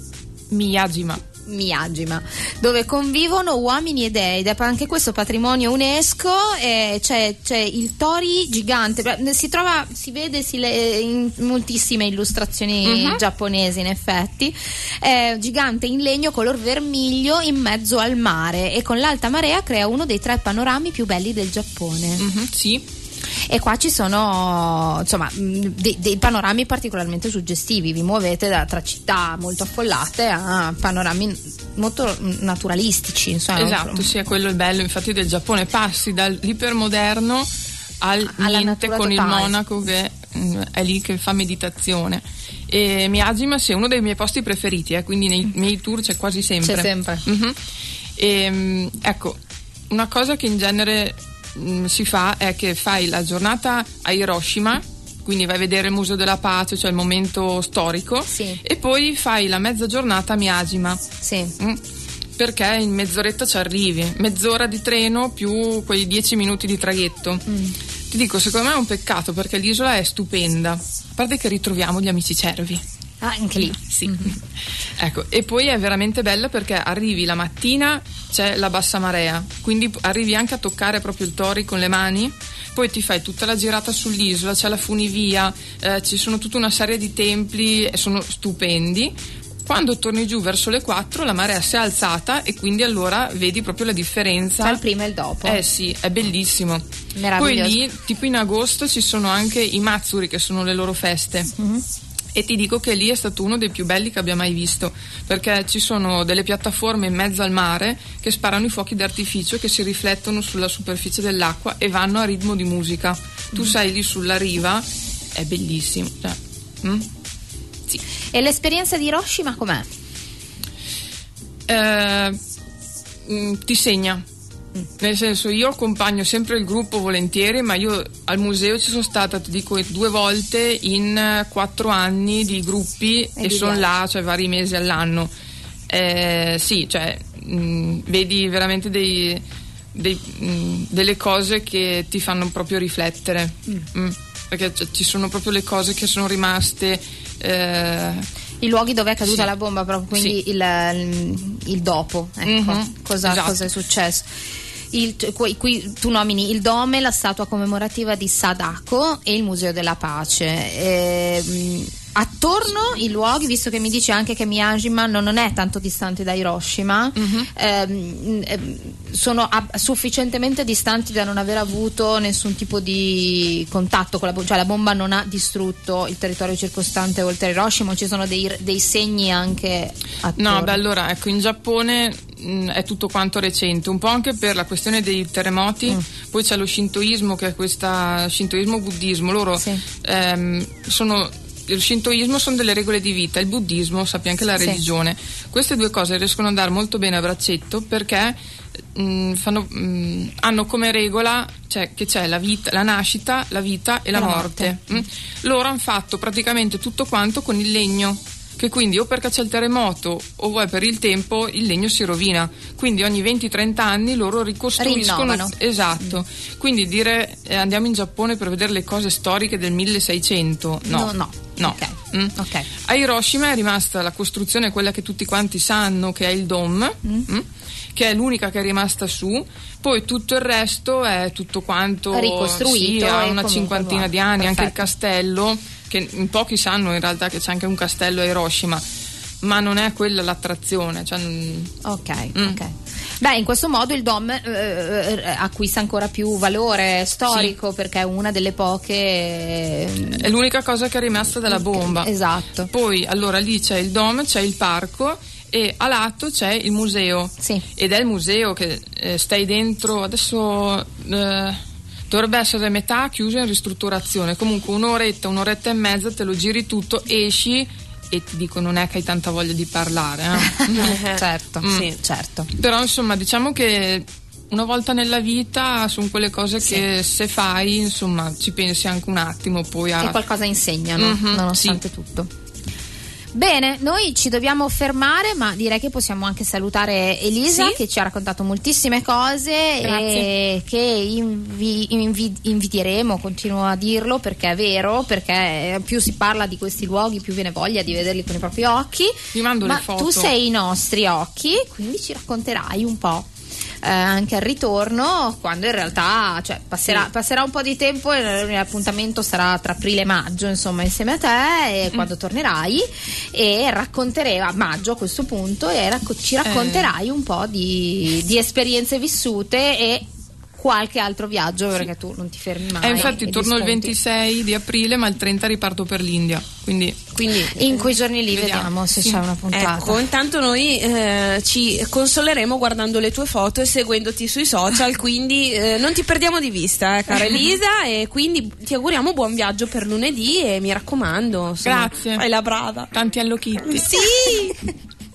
Miyajima. Miyajima, dove convivono uomini e dei, ed è anche questo patrimonio UNESCO. E c'è, c'è il tori gigante, si trova, si vede si le, in moltissime illustrazioni Mhm. giapponesi, in effetti è gigante in legno color vermiglio in mezzo al mare, e con l'alta marea crea uno dei tre panorami più belli del Giappone. Mhm, sì. E qua ci sono insomma mh, dei, dei panorami particolarmente suggestivi, vi muovete da, tra città molto affollate a panorami molto naturalistici, insomma. Esatto, sì, è quello il bello infatti del Giappone, passi dall'ipermoderno al Alla niente natura con il totale. monaco che mm, è lì che fa meditazione. E Miyajima sì, è uno dei miei posti preferiti, eh, quindi nei miei tour c'è quasi sempre. C'è sempre. Mhm. E, mm, ecco, una cosa che in genere mm, si fa è che fai la giornata a Hiroshima, quindi vai a vedere il Museo della Pace, cioè il momento storico, Sì. e poi fai la mezza giornata a Miyajima. Sì. Mm. Perché in mezz'oretta ci arrivi, mezz'ora di treno più quei dieci minuti di traghetto. Mm. Ti dico, secondo me è un peccato perché l'isola è stupenda, a parte che ritroviamo gli amici cervi. Ah, anche lì. Sì. Mm-hmm. Ecco, e poi è veramente bella perché arrivi la mattina, c'è la bassa marea, quindi arrivi anche a toccare proprio il tori con le mani, poi ti fai tutta la girata sull'isola, c'è la funivia, eh, ci sono tutta una serie di templi e sono stupendi. Quando torni giù verso le quattro la marea si è alzata e quindi allora vedi proprio la differenza. Tra il prima e il dopo. Eh sì, è bellissimo. Meraviglioso. Poi lì, tipo in agosto, ci sono anche i Matsuri, che sono le loro feste. Mm-hmm. E ti dico che lì è stato uno dei più belli che abbia mai visto, perché ci sono delle piattaforme in mezzo al mare che sparano i fuochi d'artificio che si riflettono sulla superficie dell'acqua e vanno a ritmo di musica. Tu sei lì sulla riva, è bellissimo. Cioè, mm? Sì. E l'esperienza di Hiroshima com'è? Eh, mm, ti segna. Nel senso, io accompagno sempre il gruppo volentieri, ma io al museo ci sono stata, ti dico, due volte in eh, quattro anni di gruppi e, di sono viaggio. là, cioè vari mesi all'anno. Eh, sì, cioè mh, vedi veramente dei, dei, mh, delle cose che ti fanno proprio riflettere. Mm. Mm, perché cioè, ci sono proprio le cose che sono rimaste. Eh, I luoghi dove è caduta Sì. la bomba, proprio, quindi Sì. il, il, il dopo, ecco, Mhm, cosa, esatto. cosa è successo. Il, qui, qui tu nomini il Dome, la statua commemorativa di Sadako e il Museo della Pace. E, mh, attorno i luoghi, visto che mi dice anche che Miyajima non è tanto distante da Hiroshima, mm-hmm. ehm, ehm, sono ab- sufficientemente distanti da non aver avuto nessun tipo di contatto con la bomba, cioè la bomba non ha distrutto il territorio circostante oltre a Hiroshima, o ci sono dei, dei segni anche attorno? No, beh, allora ecco, in Giappone mh, è tutto quanto recente, un po' anche per la questione dei terremoti, mm. poi c'è lo shintoismo, che è questa shintoismo-buddismo, loro sì. ehm, sono il shintoismo sono delle regole di vita, il buddismo sappia anche la religione, sì. queste due cose riescono ad andare molto bene a braccetto perché mh, fanno, mh, hanno come regola, cioè, che c'è la vita, la nascita, la vita e la, la morte, morte. Loro hanno fatto praticamente tutto quanto con il legno, che quindi o perché c'è il terremoto o vuoi per il tempo il legno si rovina, quindi ogni venti trenta anni loro ricostruiscono. Rinnovano. Esatto, mm. quindi dire eh, andiamo in Giappone per vedere le cose storiche del milleseicento, no, no, no. no. Okay. Mm. Okay. A Hiroshima è rimasta la costruzione, quella che tutti quanti sanno, che è il dome, mm. Mm, che è l'unica che è rimasta su, poi tutto il resto è tutto quanto ricostruito, sì, ha una comunque, cinquantina wow. di anni. Perfetto. Anche il castello, che in pochi sanno in realtà che c'è anche un castello a Hiroshima, ma non è quella l'attrazione, cioè... ok, mm. ok. Beh, in questo modo il dome eh, acquista ancora più valore storico, sì. perché è una delle poche, è l'unica cosa che è rimasta dalla bomba. Esatto. Poi allora lì c'è il dome, c'è il parco e a lato c'è il museo, sì. ed è il museo che eh, stai dentro adesso, eh, dovrebbe essere metà chiuso in ristrutturazione, comunque un'oretta, un'oretta e mezza te lo giri tutto, esci e ti dico non è che hai tanta voglia di parlare, eh? certo, mm. sì, certo. Però insomma diciamo che una volta nella vita sono quelle cose sì. che se fai insomma ci pensi anche un attimo poi a... e qualcosa insegnano, mm-hmm, nonostante sì. tutto. Bene, noi ci dobbiamo fermare, ma direi che possiamo anche salutare Elisa, sì. che ci ha raccontato moltissime cose. Grazie. E che invi- invi- inviteremo, continuo a dirlo perché è vero, perché più si parla di questi luoghi più viene voglia di vederli con i propri occhi. Vi mando ma le foto. Tu sei i nostri occhi, quindi ci racconterai un po'. Eh, anche al ritorno, quando in realtà cioè, passerà, sì. passerà un po' di tempo e l'appuntamento sarà tra aprile e maggio, insomma, insieme a te, e mm. quando tornerai e racconterai a maggio a questo punto e racco- ci racconterai eh. un po' di, di esperienze vissute e qualche altro viaggio, perché tu non ti fermi mai. Eh, infatti torno il ventisei di aprile, ma il trenta riparto per l'India, quindi, quindi in quei giorni lì vediamo, vediamo se sì. c'è una puntata. Ecco, intanto noi eh, ci consoleremo guardando le tue foto e seguendoti sui social, quindi eh, non ti perdiamo di vista, eh, cara Elisa, e quindi ti auguriamo buon viaggio per lunedì e mi raccomando, insomma, grazie, fai la brava. Tanti Hello Kitty. Sì.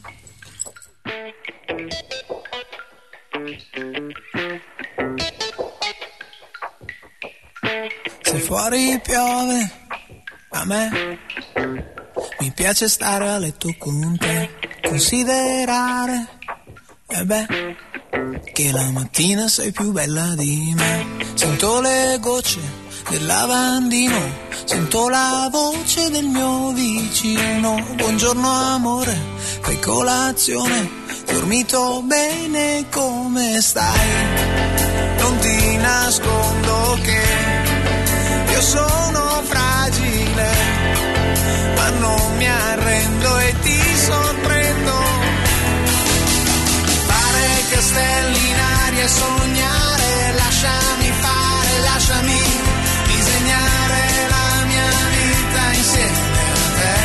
Se fuori piove, a me mi piace stare a letto con te, considerare, e beh, che la mattina sei più bella di me. Sento le gocce del lavandino, sento la voce del mio vicino. Buongiorno amore, fai colazione, dormito bene, come stai? Non ti nascondo che io sono fragile, ma non mi arrendo e ti sorprendo. Fare castelli in aria e sognare, lasciami fare, lasciami disegnare la mia vita insieme a te.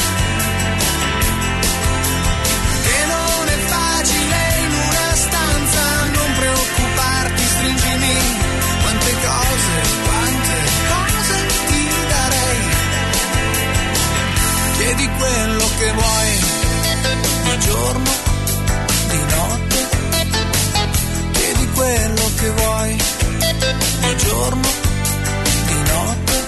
Che non è facile in una stanza, non preoccuparti, stringimi, quante cose, quante chiedi quello che vuoi, di giorno, di notte, chiedi quello che vuoi, di giorno, di notte.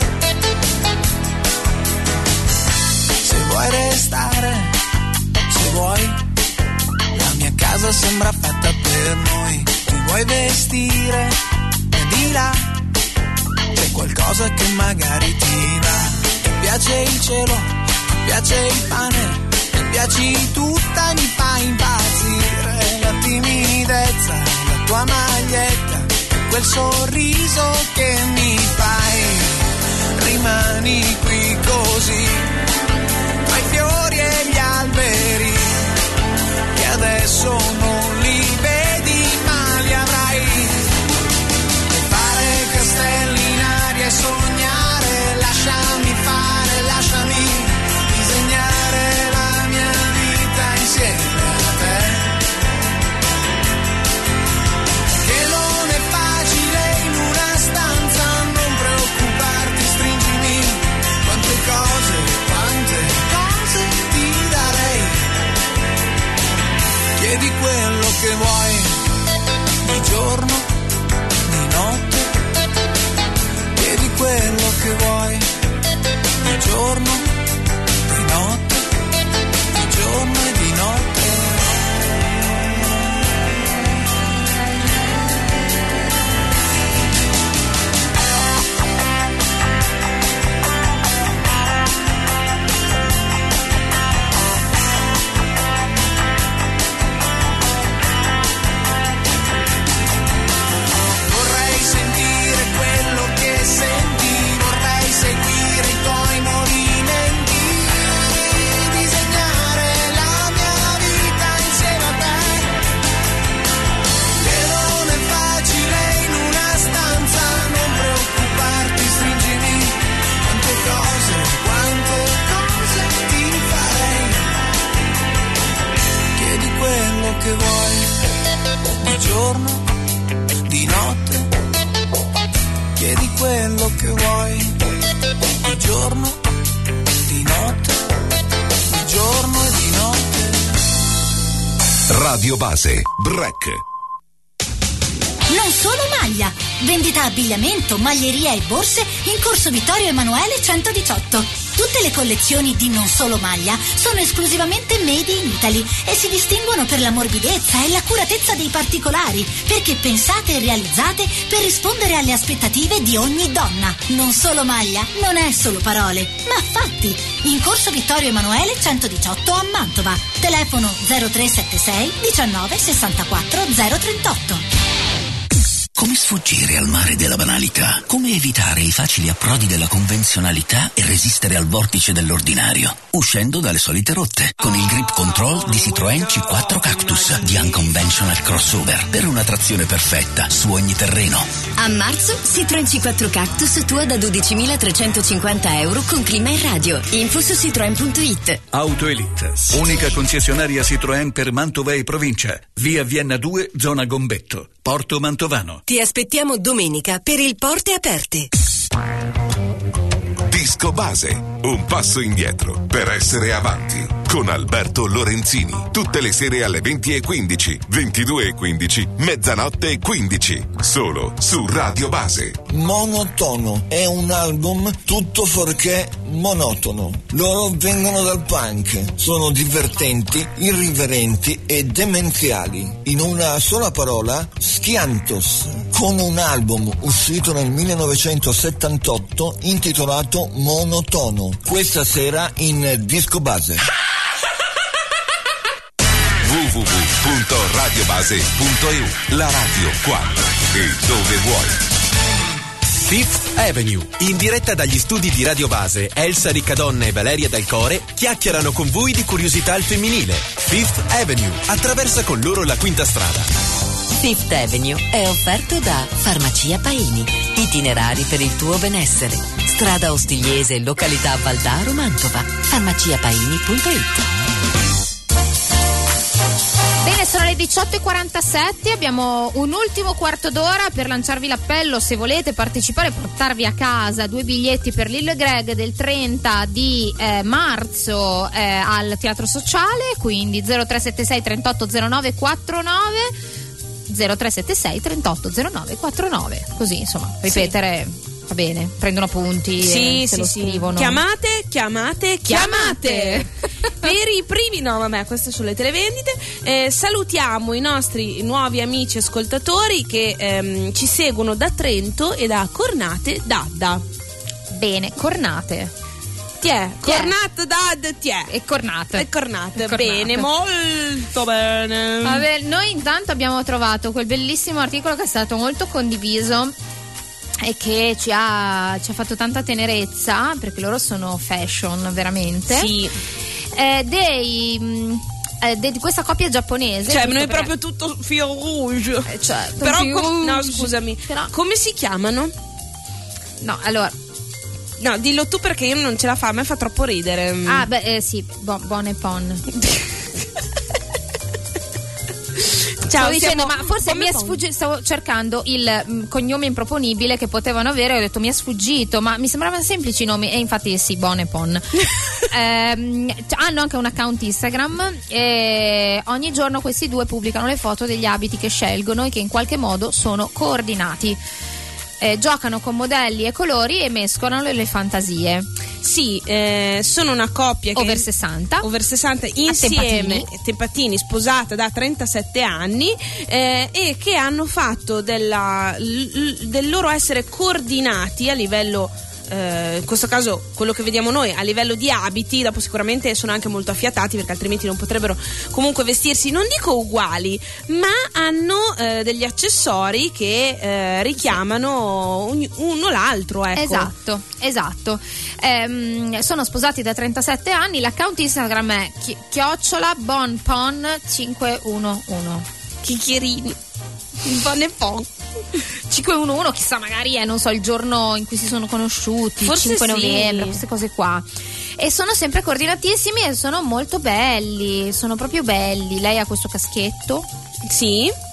Se vuoi restare, se vuoi, la mia casa sembra fatta per noi. Ti vuoi vestire, e di là c'è qualcosa che magari ti va. Ti piace il cielo, piace il pane, mi piaci tutta, mi fa impazzire la timidezza, la tua maglietta, quel sorriso che mi fai. Rimani qui così, giorno, di notte, chiedi quello che vuoi, di giorno, di notte, di giorno e di notte. Radio Base, Break. Non solo maglia, vendita abbigliamento, maglieria e borse in corso Vittorio Emanuele centodiciotto. Tutte le collezioni di Non Solo Maglia sono esclusivamente made in Italy e si distinguono per la morbidezza e l'accuratezza dei particolari, perché pensate e realizzate per rispondere alle aspettative di ogni donna. Non Solo Maglia non è solo parole, ma fatti. In corso Vittorio Emanuele centodiciotto a Mantova. Telefono zero tre sette sei diciannove sessantaquattro zero trentotto. Come sfuggire al mare della banalità? Come evitare i facili approdi della convenzionalità e resistere al vortice dell'ordinario? Uscendo dalle solite rotte. Con il Grip Control di Citroën C quattro Cactus di Unconventional Crossover. Per una trazione perfetta su ogni terreno. A marzo, Citroën C quattro Cactus tua da dodicimilatrecentocinquanta euro con clima e radio. Info su citroen punto it. Auto Elite, unica concessionaria Citroën per Mantova e provincia. Via Vienna due, zona Gombetto, Porto Mantovano. Ti aspettiamo domenica per il Porte Aperte. Disco Base, un passo indietro per essere avanti. Con Alberto Lorenzini, tutte le sere alle venti e quindici, ventidue e quindici, mezzanotte e quindici, solo su Radio Base. Monotono è un album tutto fuorché monotono. Loro vengono dal punk, sono divertenti, irriverenti e demenziali. In una sola parola, schiantos, con un album uscito nel millenovecentosettantotto intitolato Monotono. Questa sera in Disco Base. w w w punto radiobase punto e u. La radio quando e dove vuoi. Fifth Avenue, in diretta dagli studi di Radio Base, Elsa Riccadonna e Valeria Del Core chiacchierano con voi di curiosità al femminile. Fifth Avenue attraversa con loro la quinta strada. Fifth Avenue è offerto da Farmacia Paini, itinerari per il tuo benessere. Strada Ostigliese, località Valdaro, Mantova. farmacia paini punto it. Bene, sono le diciotto e quarantasette, abbiamo un ultimo quarto d'ora per lanciarvi l'appello se volete partecipare e portarvi a casa due biglietti per Lillo e Greg del trenta di eh, marzo eh, al Teatro Sociale, quindi zero tre sette sei trentotto zero nove quarantanove, zero tre sette sei trentotto zero nove quarantanove, così insomma ripetere. Sì. Va bene, prendono appunti, sì, e se sì, lo sì. scrivono. Chiamate, chiamate, chiamate. Per i primi, no vabbè, queste sono le televendite. Eh, salutiamo i nostri nuovi amici ascoltatori che ehm, ci seguono da Trento e da Cornate d'Adda. Bene, Cornate. Ti è, Ti è. Cornate d'Adda, ti è. E Cornate. E Cornate, E Cornate. bene, molto bene. Vabbè, noi intanto abbiamo trovato quel bellissimo articolo che è stato molto condiviso e che ci ha, ci ha fatto tanta tenerezza, perché loro sono fashion veramente. Sì. Eh, dei mh, eh, de- di questa coppia giapponese, cioè giusto noi per- proprio tutto fil rouge. Eh, certo, però fil com- no rouge. scusami, Però- come si chiamano? No, allora No, dillo tu perché io non ce la fa, a me fa troppo ridere. ah beh eh, sì, Bo- Bon e Pon. Ciao, Stavo dicendo, siamo- ma forse come mi è Pon. sfuggito. Stavo cercando il mh, cognome improponibile che potevano avere. Ho detto mi è sfuggito, ma mi sembravano semplici i nomi. E infatti, sì, Bon e Pon. Ehm, hanno anche un account Instagram. E ogni giorno questi due pubblicano le foto degli abiti che scelgono e che in qualche modo sono coordinati. Eh, giocano con modelli e colori e mescolano le, le fantasie. Sì, eh, sono una coppia che over sessanta over sessanta insieme, tempatini. tempatini, sposata da trentasette anni, eh, e che hanno fatto della, l- del loro essere coordinati a livello, eh, in questo caso quello che vediamo noi a livello di abiti. Dopo sicuramente sono anche molto affiatati, perché altrimenti non potrebbero comunque vestirsi, non dico uguali, ma hanno eh, degli accessori che eh, richiamano ogni- uno l'altro, ecco. Esatto, esatto. Ehm, sono sposati da trentasette anni. L'account Instagram è chi- chiocciola bonpon cinquecentouno. Chichirini, Bon e Pon. cinquecentouno, chissà, magari è, non so, il giorno in cui si sono conosciuti, Forse cinque sì. novembre, queste cose qua. E sono sempre coordinatissimi e sono molto belli, sono proprio belli. Lei ha questo caschetto. Sì.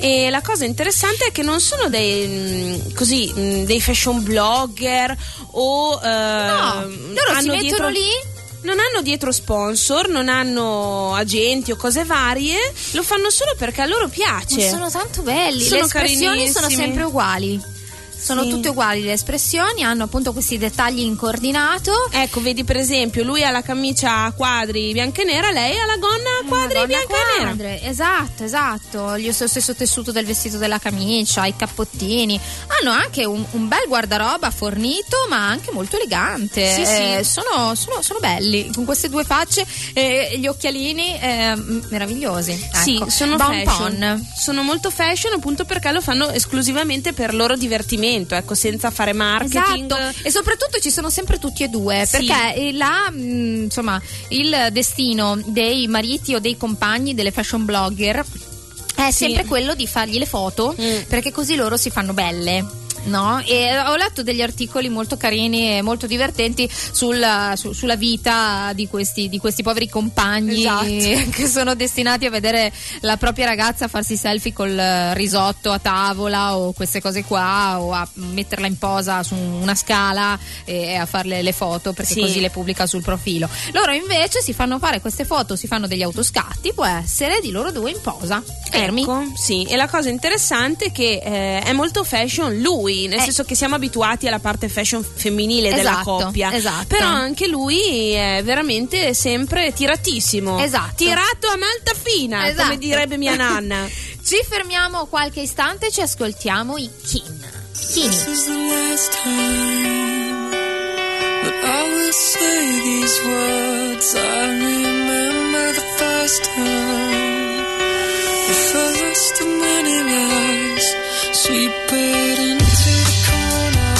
E la cosa interessante è che non sono dei mh, così mh, dei fashion blogger o eh, no, loro hanno si mettono dietro, lì. Non hanno dietro sponsor, non hanno agenti o cose varie, lo fanno solo perché a loro piace. Ma sono tanto belli, sono le espressioni sono sempre uguali. Sono Sì. tutte uguali le espressioni, hanno appunto questi dettagli in coordinato. Ecco, vedi per esempio, lui ha la camicia a quadri bianca e nera, lei ha la gonna a quadri Gonna bianca e nera. Esatto, esatto. Gli stesso stesso tessuto del vestito della camicia, i cappottini. Hanno anche un, un bel guardaroba fornito, ma anche molto elegante. Sì, sì. Eh, sono, sono, sono belli, con queste due facce e eh, gli occhialini eh, meravigliosi. Ecco. Sì, sono Bon fashion. Pon. Sono molto fashion appunto perché lo fanno esclusivamente per loro divertimento, ecco, senza fare marketing. Esatto. E soprattutto ci sono sempre tutti e due, Sì. perché la, mh, insomma, il destino dei mariti o dei compagni delle fashion blogger è Sì. sempre quello di fargli le foto, Mm. perché così loro si fanno belle. No? E ho letto degli articoli molto carini e molto divertenti sul, su, sulla vita di questi, di questi poveri compagni, Esatto. che sono destinati a vedere la propria ragazza farsi selfie col risotto a tavola o queste cose qua, o a metterla in posa su una scala e a farle le foto, perché Sì. così le pubblica sul profilo. Loro invece si fanno fare queste foto, si fanno degli autoscatti, può essere di loro due in posa, fermi. Ecco, sì, e la cosa interessante è che eh, è molto fashion lui, nel Eh. senso che siamo abituati alla parte fashion femminile della Esatto, coppia, esatto. però anche lui è veramente sempre tiratissimo, Esatto. tirato a malta fina, Esatto. come direbbe mia nanna. Ci fermiamo qualche istante e ci ascoltiamo i Kin. Kini. This is the last time that I will say these words. I remember the first time, the first of many lies, sweeping into the corner.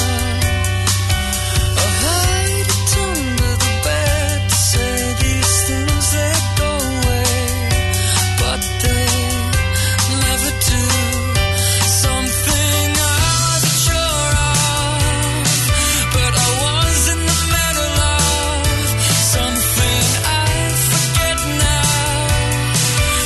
I hide it under the bed to say these things that go away, but they never do. Something I wasn't sure of, but I was in the middle of. Something I forget now.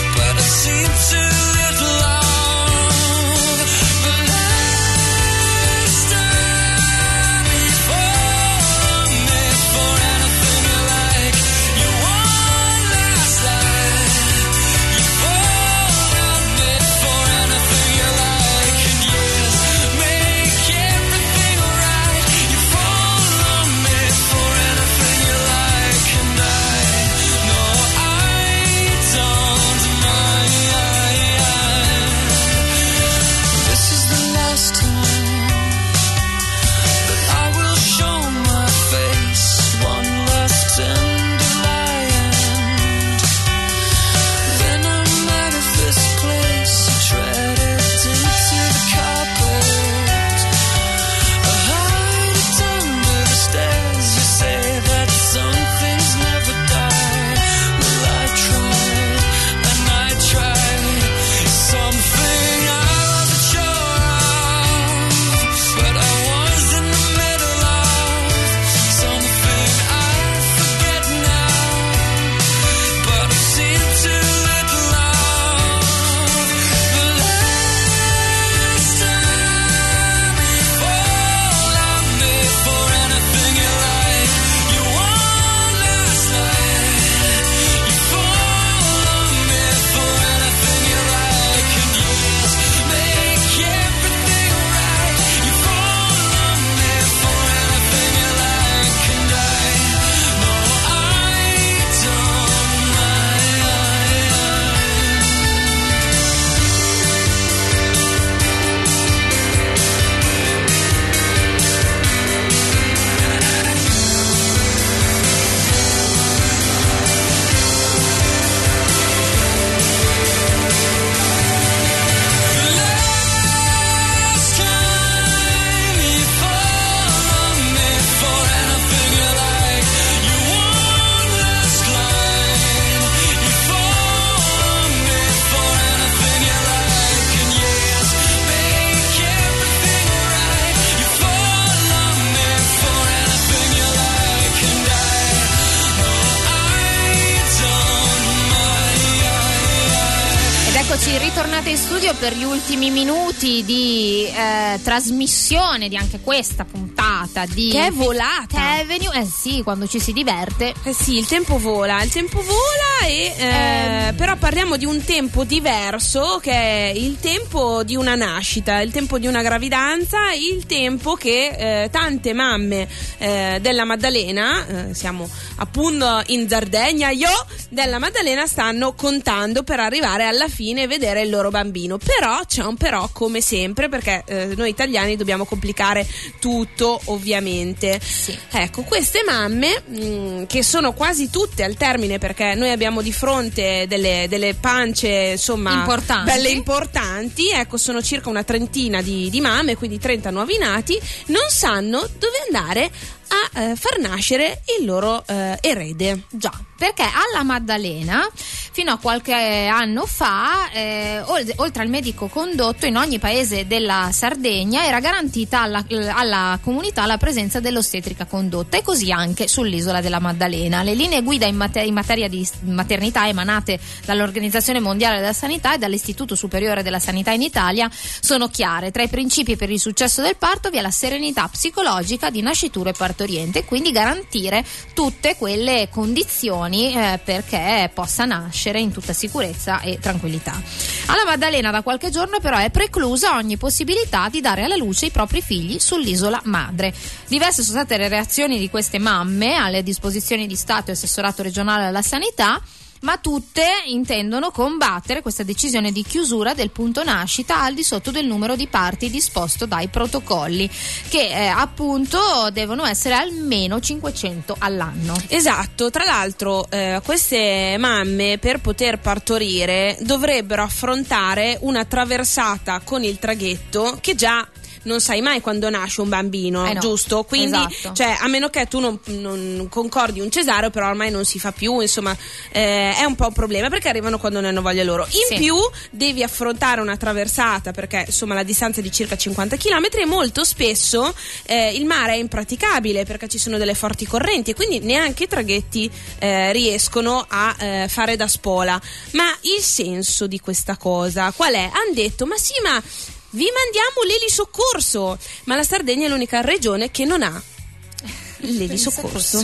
Eccoci, ritornate in studio per gli ultimi minuti di eh, trasmissione di anche questa puntata di che è volata Avenue. Eh sì, quando ci si diverte. Eh sì, il tempo vola, il tempo vola e eh, eh. però parliamo di un tempo diverso, che è il tempo di una nascita, il tempo di una gravidanza, il tempo che eh, tante mamme eh, della Maddalena, eh, siamo appunto in Sardegna, io della Maddalena stanno contando per arrivare alla fine e vedere il loro bambino. Però c'è un però, come sempre, perché eh, noi italiani dobbiamo complicare tutto, ovviamente. Sì. Ecco, queste mamme mh, che sono quasi tutte al termine, perché noi abbiamo di fronte delle, delle pance, insomma, importanti. belle importanti, ecco, sono circa una trentina di, di mamme, quindi trenta nuovi nati, non sanno dove andare a eh, far nascere il loro eh, erede. Già, perché alla Maddalena fino a qualche anno fa eh, oltre al medico condotto in ogni paese della Sardegna era garantita alla, alla comunità la presenza dell'ostetrica condotta, e così anche sull'isola della Maddalena. Le linee guida in, mater- in materia di maternità emanate dall'Organizzazione Mondiale della Sanità e dall'Istituto Superiore della Sanità in Italia sono chiare. Tra i principi per il successo del parto vi è la serenità psicologica di nascituro e parto, e quindi garantire tutte quelle condizioni eh, perché possa nascere in tutta sicurezza e tranquillità. Alla Maddalena da qualche giorno però è preclusa ogni possibilità di dare alla luce i propri figli sull'isola madre. Diverse sono state le reazioni di queste mamme alle disposizioni di Stato e Assessorato regionale alla sanità, ma tutte intendono combattere questa decisione di chiusura del punto nascita al di sotto del numero di parti disposto dai protocolli, che eh, appunto devono essere almeno cinquecento all'anno. Esatto, tra l'altro eh, queste mamme per poter partorire dovrebbero affrontare una traversata con il traghetto che già non sai mai quando nasce un bambino, eh no, giusto? Quindi, esatto. Cioè, a meno che tu non, non concordi un cesareo, però ormai non si fa più, insomma, eh, è un po' un problema perché arrivano quando ne hanno voglia loro. In sì. più devi affrontare una traversata perché, insomma, la distanza è di circa cinquanta chilometri e molto spesso eh, il mare è impraticabile perché ci sono delle forti correnti e quindi neanche i traghetti eh, riescono a eh, fare da spola. Ma il senso di questa cosa qual è? Han detto, ma sì, ma vi mandiamo l'elisoccorso, ma la Sardegna è l'unica regione che non ha l'elisoccorso.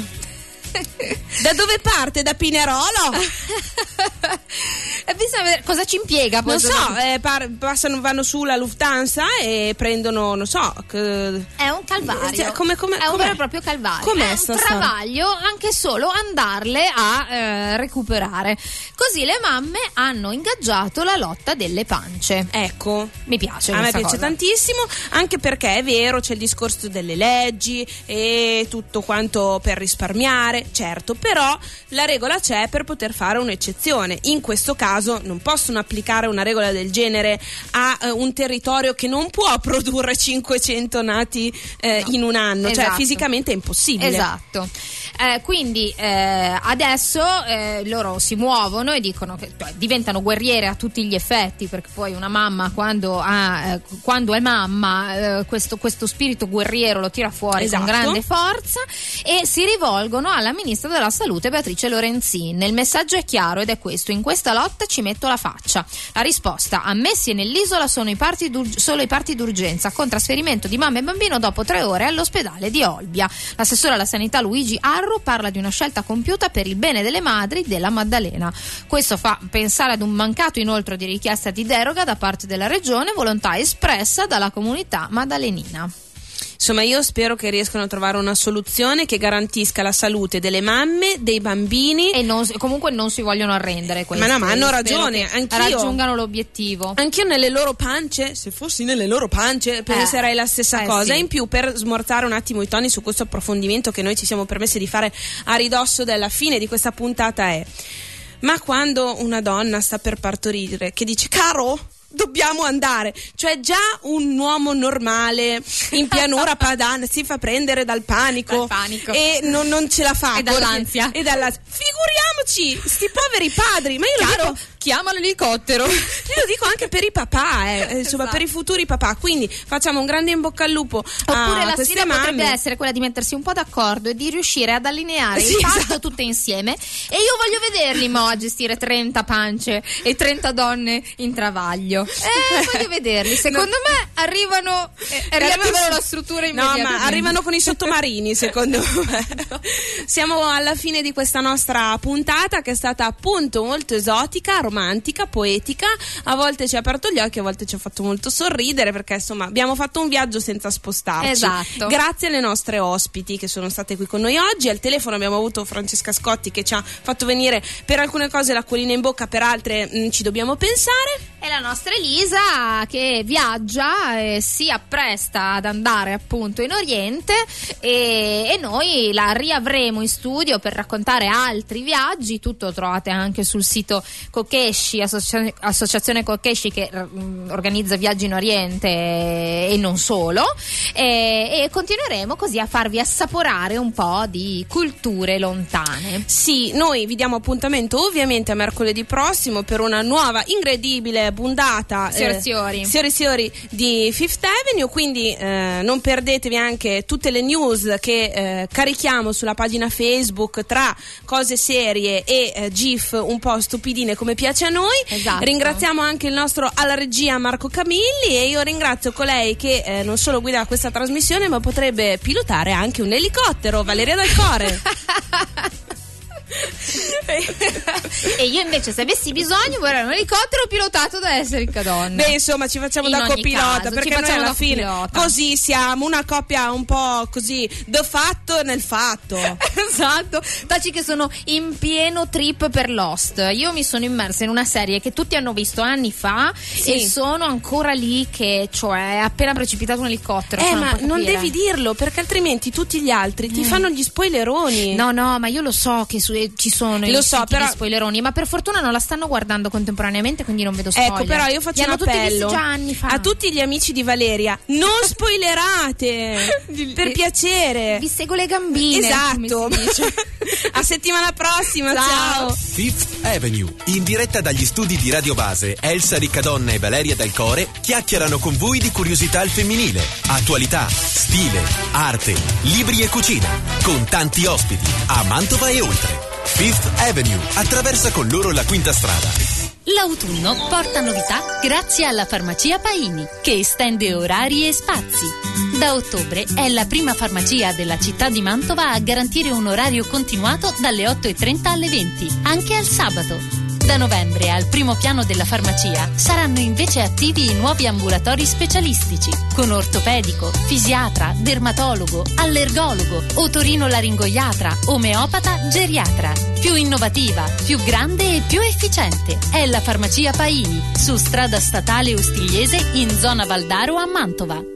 Da dove parte? Da Pinerolo? E bisogna vedere cosa ci impiega. Non so, eh, par- passano, vanno su la Lufthansa e prendono, non so. Che... È un calvario. Cioè, come, come, è un com'è? vero e proprio calvario. Com'è è un sta travaglio storia? Anche solo andarle a eh, recuperare. Così le mamme hanno ingaggiato la lotta delle pance. Ecco, mi piace. A me piace cosa. tantissimo, anche perché è vero, c'è il discorso delle leggi e tutto quanto per risparmiare. Certo, però la regola c'è per poter fare un'eccezione. In questo caso non possono applicare una regola del genere a uh, un territorio che non può produrre cinquecento nati eh, no. in un anno, Esatto. cioè fisicamente è impossibile. Esatto. Eh, quindi eh, adesso eh, loro si muovono e dicono che cioè, diventano guerriere a tutti gli effetti, perché poi una mamma quando, ha, eh, quando è mamma eh, questo, questo spirito guerriero lo tira fuori esatto. con grande forza, e si rivolgono alla ministra della salute Beatrice Lorenzin. Il messaggio è chiaro ed è questo: in questa lotta ci metto la faccia. La risposta: ammessi nell'isola sono i parti solo i parti d'urgenza con trasferimento di mamma e bambino dopo tre ore all'ospedale di Olbia. L'assessore alla sanità Luigi Arru parla di una scelta compiuta per il bene delle madri della Maddalena. Questo fa pensare ad un mancato inoltre di richiesta di deroga da parte della regione, volontà espressa dalla comunità maddalenina. Insomma, io spero che riescano a trovare una soluzione che garantisca la salute delle mamme, dei bambini, e non, comunque non si vogliono arrendere questi. Ma no, ma hanno ragione, anch'io raggiungano l'obiettivo. Anch'io nelle loro pance, se fossi nelle loro pance, penserei eh, la stessa eh, cosa. Sì. In più, per smorzare un attimo i toni su questo approfondimento che noi ci siamo permessi di fare a ridosso della fine di questa puntata è: ma quando una donna sta per partorire, che dice caro, dobbiamo andare, cioè già un uomo normale in pianura padana si fa prendere dal panico, dal panico. e non, non ce la fa e dall'ansia e dalla... figuriamoci sti poveri padri. Ma io chiaro, lo dico, chiama l'elicottero. Io lo dico anche per i papà, eh, insomma, esatto. per i futuri papà. Quindi facciamo un grande in bocca al lupo. Oppure a la queste sfida mamme. potrebbe essere quella di mettersi un po' d'accordo e di riuscire ad allineare Sì, il pasto esatto. tutte insieme. E io voglio vederli mo a gestire trenta pance e trenta donne in travaglio. Eh, voglio vederli. Secondo No. me arrivano e eh, riattivano la struttura No, immediatamente. ma arrivano con i sottomarini, secondo me. Siamo alla fine di questa nostra puntata, che è stata appunto molto esotica, romantica, poetica. A volte ci ha aperto gli occhi, a volte ci ha fatto molto sorridere, perché insomma abbiamo fatto un viaggio senza spostarci. Esatto. Grazie alle nostre ospiti che sono state qui con noi oggi. Al telefono abbiamo avuto Francesca Scotti, che ci ha fatto venire per alcune cose l'acquolina in bocca, per altre mh, ci dobbiamo pensare. E la nostra Elisa che viaggia e si appresta ad andare appunto in Oriente, e, e noi la riavremo in studio per raccontare altri viaggi. Tutto trovate anche sul sito Kokeshi, associa- associazione Kokeshi, che mh, organizza viaggi in Oriente e, e non solo, e, e continueremo così a farvi assaporare un po' di culture lontane. Sì, noi vi diamo appuntamento ovviamente a mercoledì prossimo per una nuova incredibile puntata Siori siori. eh, siori siori di Fifth Avenue, quindi eh, non perdetevi anche tutte le news che eh, carichiamo sulla pagina Facebook, tra cose serie e eh, gif un po' stupidine come piace a noi. Esatto. Ringraziamo anche il nostro alla regia Marco Camilli, e io ringrazio colei che eh, non solo guida questa trasmissione ma potrebbe pilotare anche un elicottero, Valeria Dal Core. E io invece, se avessi bisogno, vorrei un elicottero pilotato da Esserica Donna. Beh, insomma, ci facciamo In da ogni copilota, caso, perché ci noi facciamo alla da fine copilota. così siamo una coppia un po' così de fatto nel fatto. Esatto. Taci che sono in pieno trip per Lost. Io mi sono immersa in una serie che tutti hanno visto anni fa, Sì. e sono ancora lì che, cioè, è appena precipitato un elicottero. Eh, cioè, ma puoi non capire. devi dirlo, perché altrimenti tutti gli altri ti Mm. fanno gli spoileroni. No, no, ma io lo so che su- ci sono Lo i so, siti però- di spoileroni, ma per fortuna non la stanno guardando contemporaneamente, quindi non vedo spoiler. Ecco, però io faccio Li un hanno tutti appello visti già anni fa. a tutti gli amici di Valeria: non spoilerate, per piacere. Vi seguo le gambine. Esatto. come si dice. A settimana prossima, ciao. Fifth Avenue, in diretta dagli studi di Radio Base, Elsa Riccadonna e Valeria Dal Core chiacchierano con voi di curiosità al femminile, attualità, stile, arte, libri e cucina, con tanti ospiti a Mantova e oltre. Fifth Avenue attraversa con loro la quinta strada. L'autunno porta novità grazie alla farmacia Paini, che estende orari e spazi. Da ottobre è la prima farmacia della città di Mantova a garantire un orario continuato dalle otto e trenta alle venti, anche al sabato. Da novembre al primo piano della farmacia saranno invece attivi i nuovi ambulatori specialistici, con ortopedico, fisiatra, dermatologo, allergologo, otorino-laringoiatra, omeopata, geriatra. Più innovativa, più grande e più efficiente è la farmacia Paini, su strada statale Ostigliese in zona Valdaro a Mantova.